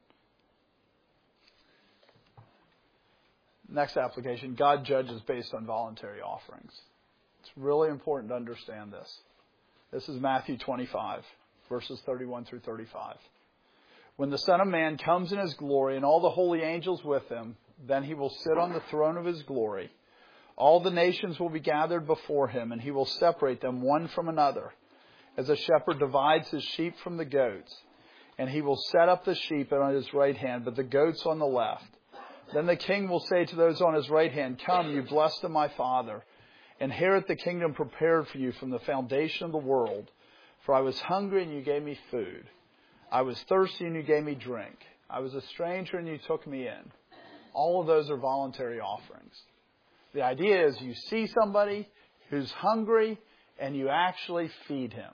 Next application, God judges based on voluntary offerings. It's really important to understand this. This is Matthew 25, verses 31 through 35. When the Son of Man comes in His glory and all the holy angels with Him, then He will sit on the throne of His glory. All the nations will be gathered before Him, and He will separate them one from another, as a shepherd divides his sheep from the goats. And He will set up the sheep on His right hand, but the goats on the left. Then the King will say to those on His right hand, "Come, you blessed of my Father, inherit the kingdom prepared for you from the foundation of the world. For I was hungry, and you gave me food. I was thirsty, and you gave me drink. I was a stranger, and you took me in." All of those are voluntary offerings. The idea is you see somebody who's hungry, and you actually feed him.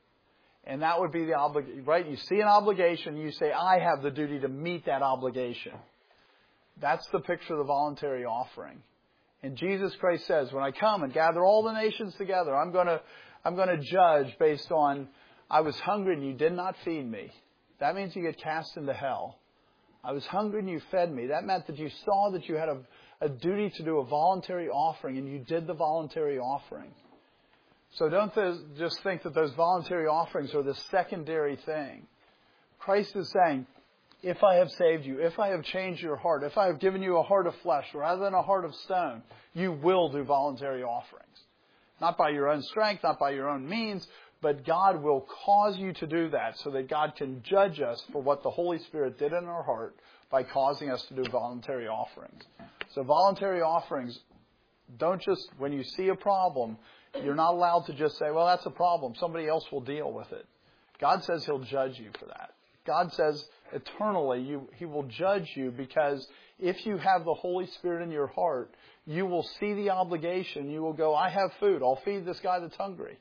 And that would be the obligation, right? You see an obligation, you say, I have the duty to meet that obligation. That's the picture of the voluntary offering. And Jesus Christ says, when I come and gather all the nations together, I'm going to judge based on, I was hungry and you did not feed me. That means you get cast into hell. I was hungry and you fed me. That meant that you saw that you had a duty to do a voluntary offering, and you did the voluntary offering. So don't just think that those voluntary offerings are the secondary thing. Christ is saying, if I have saved you, if I have changed your heart, if I have given you a heart of flesh rather than a heart of stone, you will do voluntary offerings. Not by your own strength, not by your own means, but God will cause you to do that so that God can judge us for what the Holy Spirit did in our heart by causing us to do voluntary offerings. So voluntary offerings, don't just, when you see a problem, you're not allowed to just say, well, that's a problem. Somebody else will deal with it. God says He'll judge you for that. God says eternally He will judge you, because if you have the Holy Spirit in your heart, you will see the obligation. You will go, I have food. I'll feed this guy that's hungry.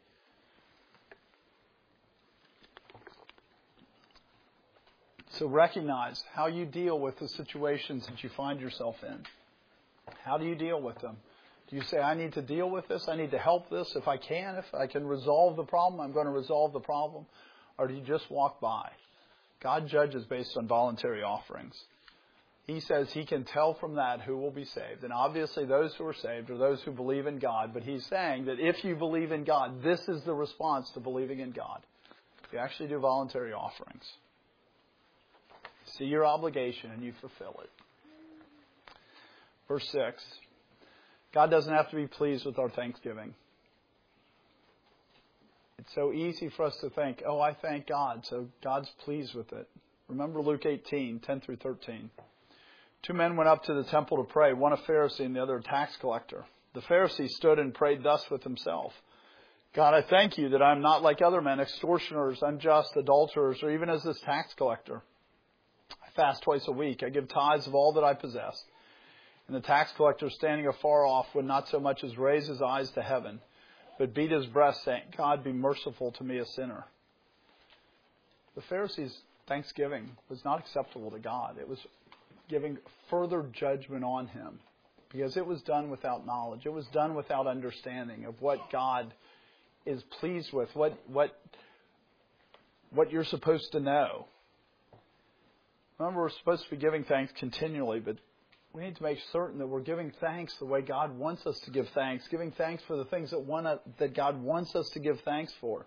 So recognize how you deal with the situations that you find yourself in. How do you deal with them? Do you say, I need to deal with this? I need to help this. If I can resolve the problem, I'm going to resolve the problem. Or do you just walk by? God judges based on voluntary offerings. He says He can tell from that who will be saved. And obviously those who are saved are those who believe in God. But He's saying that if you believe in God, this is the response to believing in God. You actually do voluntary offerings. See your obligation and you fulfill it. Verse 6. God doesn't have to be pleased with our thanksgiving. It's so easy for us to think, oh, I thank God, so God's pleased with it. Remember Luke 18, 10 through 13. 2 men went up to the temple to pray, one a Pharisee and the other a tax collector. The Pharisee stood and prayed thus with himself. God, I thank you that I am not like other men, extortioners, unjust, adulterers, or even as this tax collector. I fast twice a week. I give tithes of all that I possess. And the tax collector, standing afar off, would not so much as raise his eyes to heaven, but beat his breast, saying, God, be merciful to me, a sinner. The Pharisees' thanksgiving was not acceptable to God. It was giving further judgment on him because it was done without knowledge. It was done without understanding of what God is pleased with, what you're supposed to know. Remember, we're supposed to be giving thanks continually, but we need to make certain that we're giving thanks the way God wants us to give thanks, giving thanks for the things that God wants us to give thanks for.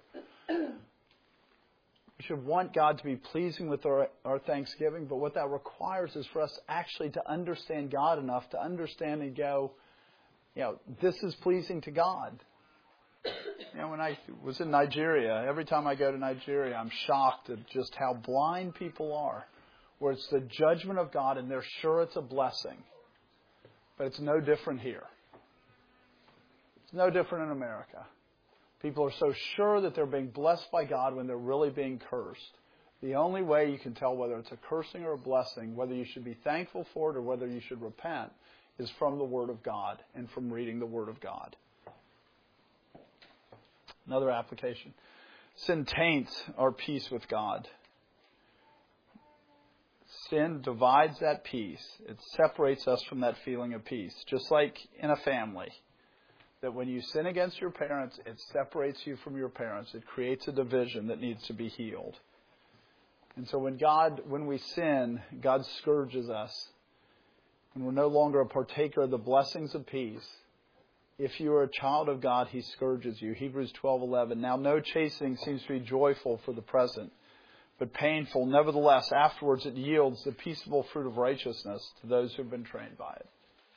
We should want God to be pleasing with our thanksgiving, but what that requires is for us actually to understand God enough to understand and go, this is pleasing to God. When I was in Nigeria, every time I go to Nigeria, I'm shocked at just how blind people are, where it's the judgment of God and they're sure it's a blessing. But it's no different here. It's no different in America. People are so sure that they're being blessed by God when they're really being cursed. The only way you can tell whether it's a cursing or a blessing, whether you should be thankful for it or whether you should repent, is from the Word of God and from reading the Word of God. Another application. Sin taints our peace with God. Sin divides that peace. It separates us from that feeling of peace. Just like in a family. That when you sin against your parents, it separates you from your parents. It creates a division that needs to be healed. And so when we sin, God scourges us. And we're no longer a partaker of the blessings of peace. If you are a child of God, He scourges you. Hebrews 12:11. Now no chastening seems to be joyful for the present, but painful. Nevertheless, afterwards it yields the peaceable fruit of righteousness to those who have been trained by it.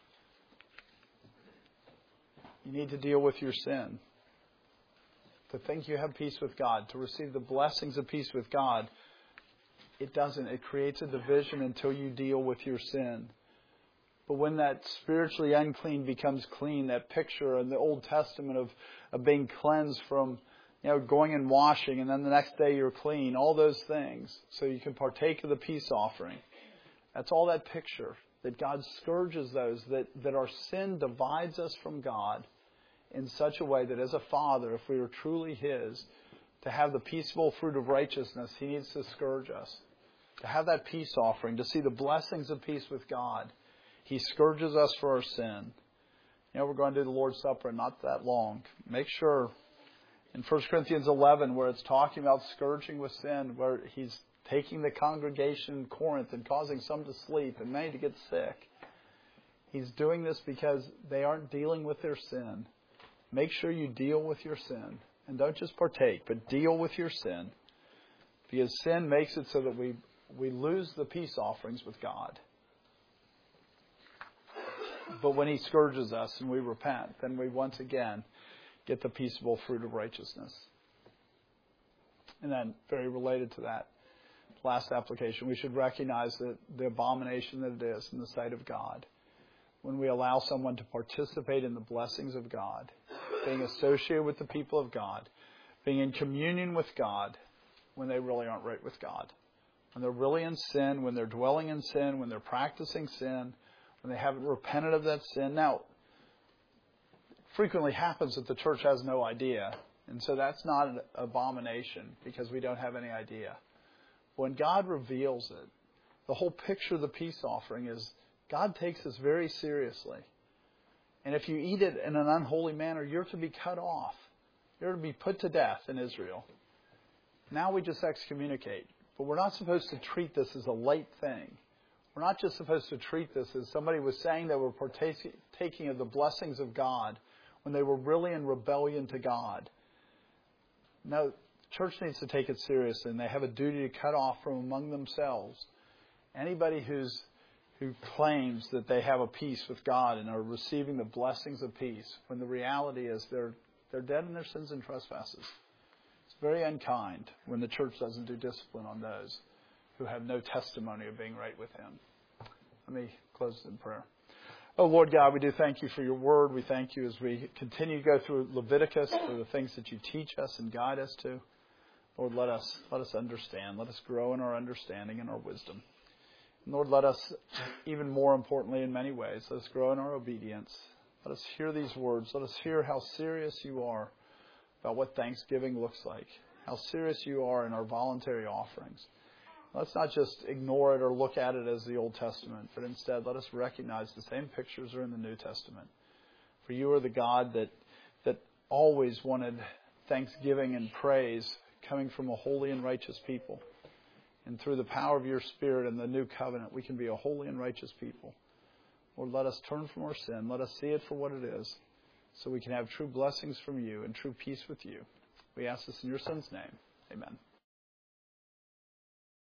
You need to deal with your sin. To think you have peace with God, to receive the blessings of peace with God, it doesn't. It creates a division until you deal with your sin. But when that spiritually unclean becomes clean, that picture in the Old Testament of being cleansed from, going and washing, and then the next day you're clean, all those things, so you can partake of the peace offering. That's all that picture, that God scourges those, that our sin divides us from God in such a way that as a father, if we are truly His, to have the peaceable fruit of righteousness, He needs to scourge us. To have that peace offering, to see the blessings of peace with God, He scourges us for our sin. We're going to do the Lord's Supper in not that long. Make sure in 1 Corinthians 11, where it's talking about scourging with sin, where He's taking the congregation in Corinth and causing some to sleep and many to get sick. He's doing this because they aren't dealing with their sin. Make sure you deal with your sin. And don't just partake, but deal with your sin. Because sin makes it so that we lose the peace offerings with God. But when He scourges us and we repent, then we once again get the peaceable fruit of righteousness. And then, very related to that, last application, we should recognize that the abomination that it is in the sight of God when we allow someone to participate in the blessings of God, being associated with the people of God, being in communion with God when they really aren't right with God. When they're really in sin, when they're dwelling in sin, when they're practicing sin, when they haven't repented of that sin. Now, it frequently happens that the church has no idea. And so that's not an abomination because we don't have any idea. When God reveals it, the whole picture of the peace offering is God takes this very seriously. And if you eat it in an unholy manner, you're to be cut off. You're to be put to death in Israel. Now we just excommunicate. But we're not supposed to treat this as a light thing. We're not just supposed to treat this as somebody was saying they were partaking of the blessings of God when they were really in rebellion to God. No, the church needs to take it seriously, and they have a duty to cut off from among themselves anybody who claims that they have a peace with God and are receiving the blessings of peace, when the reality is they're dead in their sins and trespasses. very unkind when the church doesn't do discipline on those who have no testimony of being right with Him. Let me close in prayer. Oh, Lord God, we do thank You for Your word. We thank You as we continue to go through Leviticus for the things that You teach us and guide us to. Lord, let us understand. Let us grow in our understanding and our wisdom. And Lord, let us, even more importantly in many ways, let us grow in our obedience. Let us hear these words. Let us hear how serious You are about what thanksgiving looks like, how serious You are in our voluntary offerings. Let's not just ignore it or look at it as the Old Testament, but instead let us recognize the same pictures are in the New Testament. For You are the God that always wanted thanksgiving and praise coming from a holy and righteous people. And through the power of Your Spirit and the new covenant, we can be a holy and righteous people. Lord, let us turn from our sin. Let us see it for what it is, so we can have true blessings from You and true peace with You. We ask this in Your Son's name. Amen.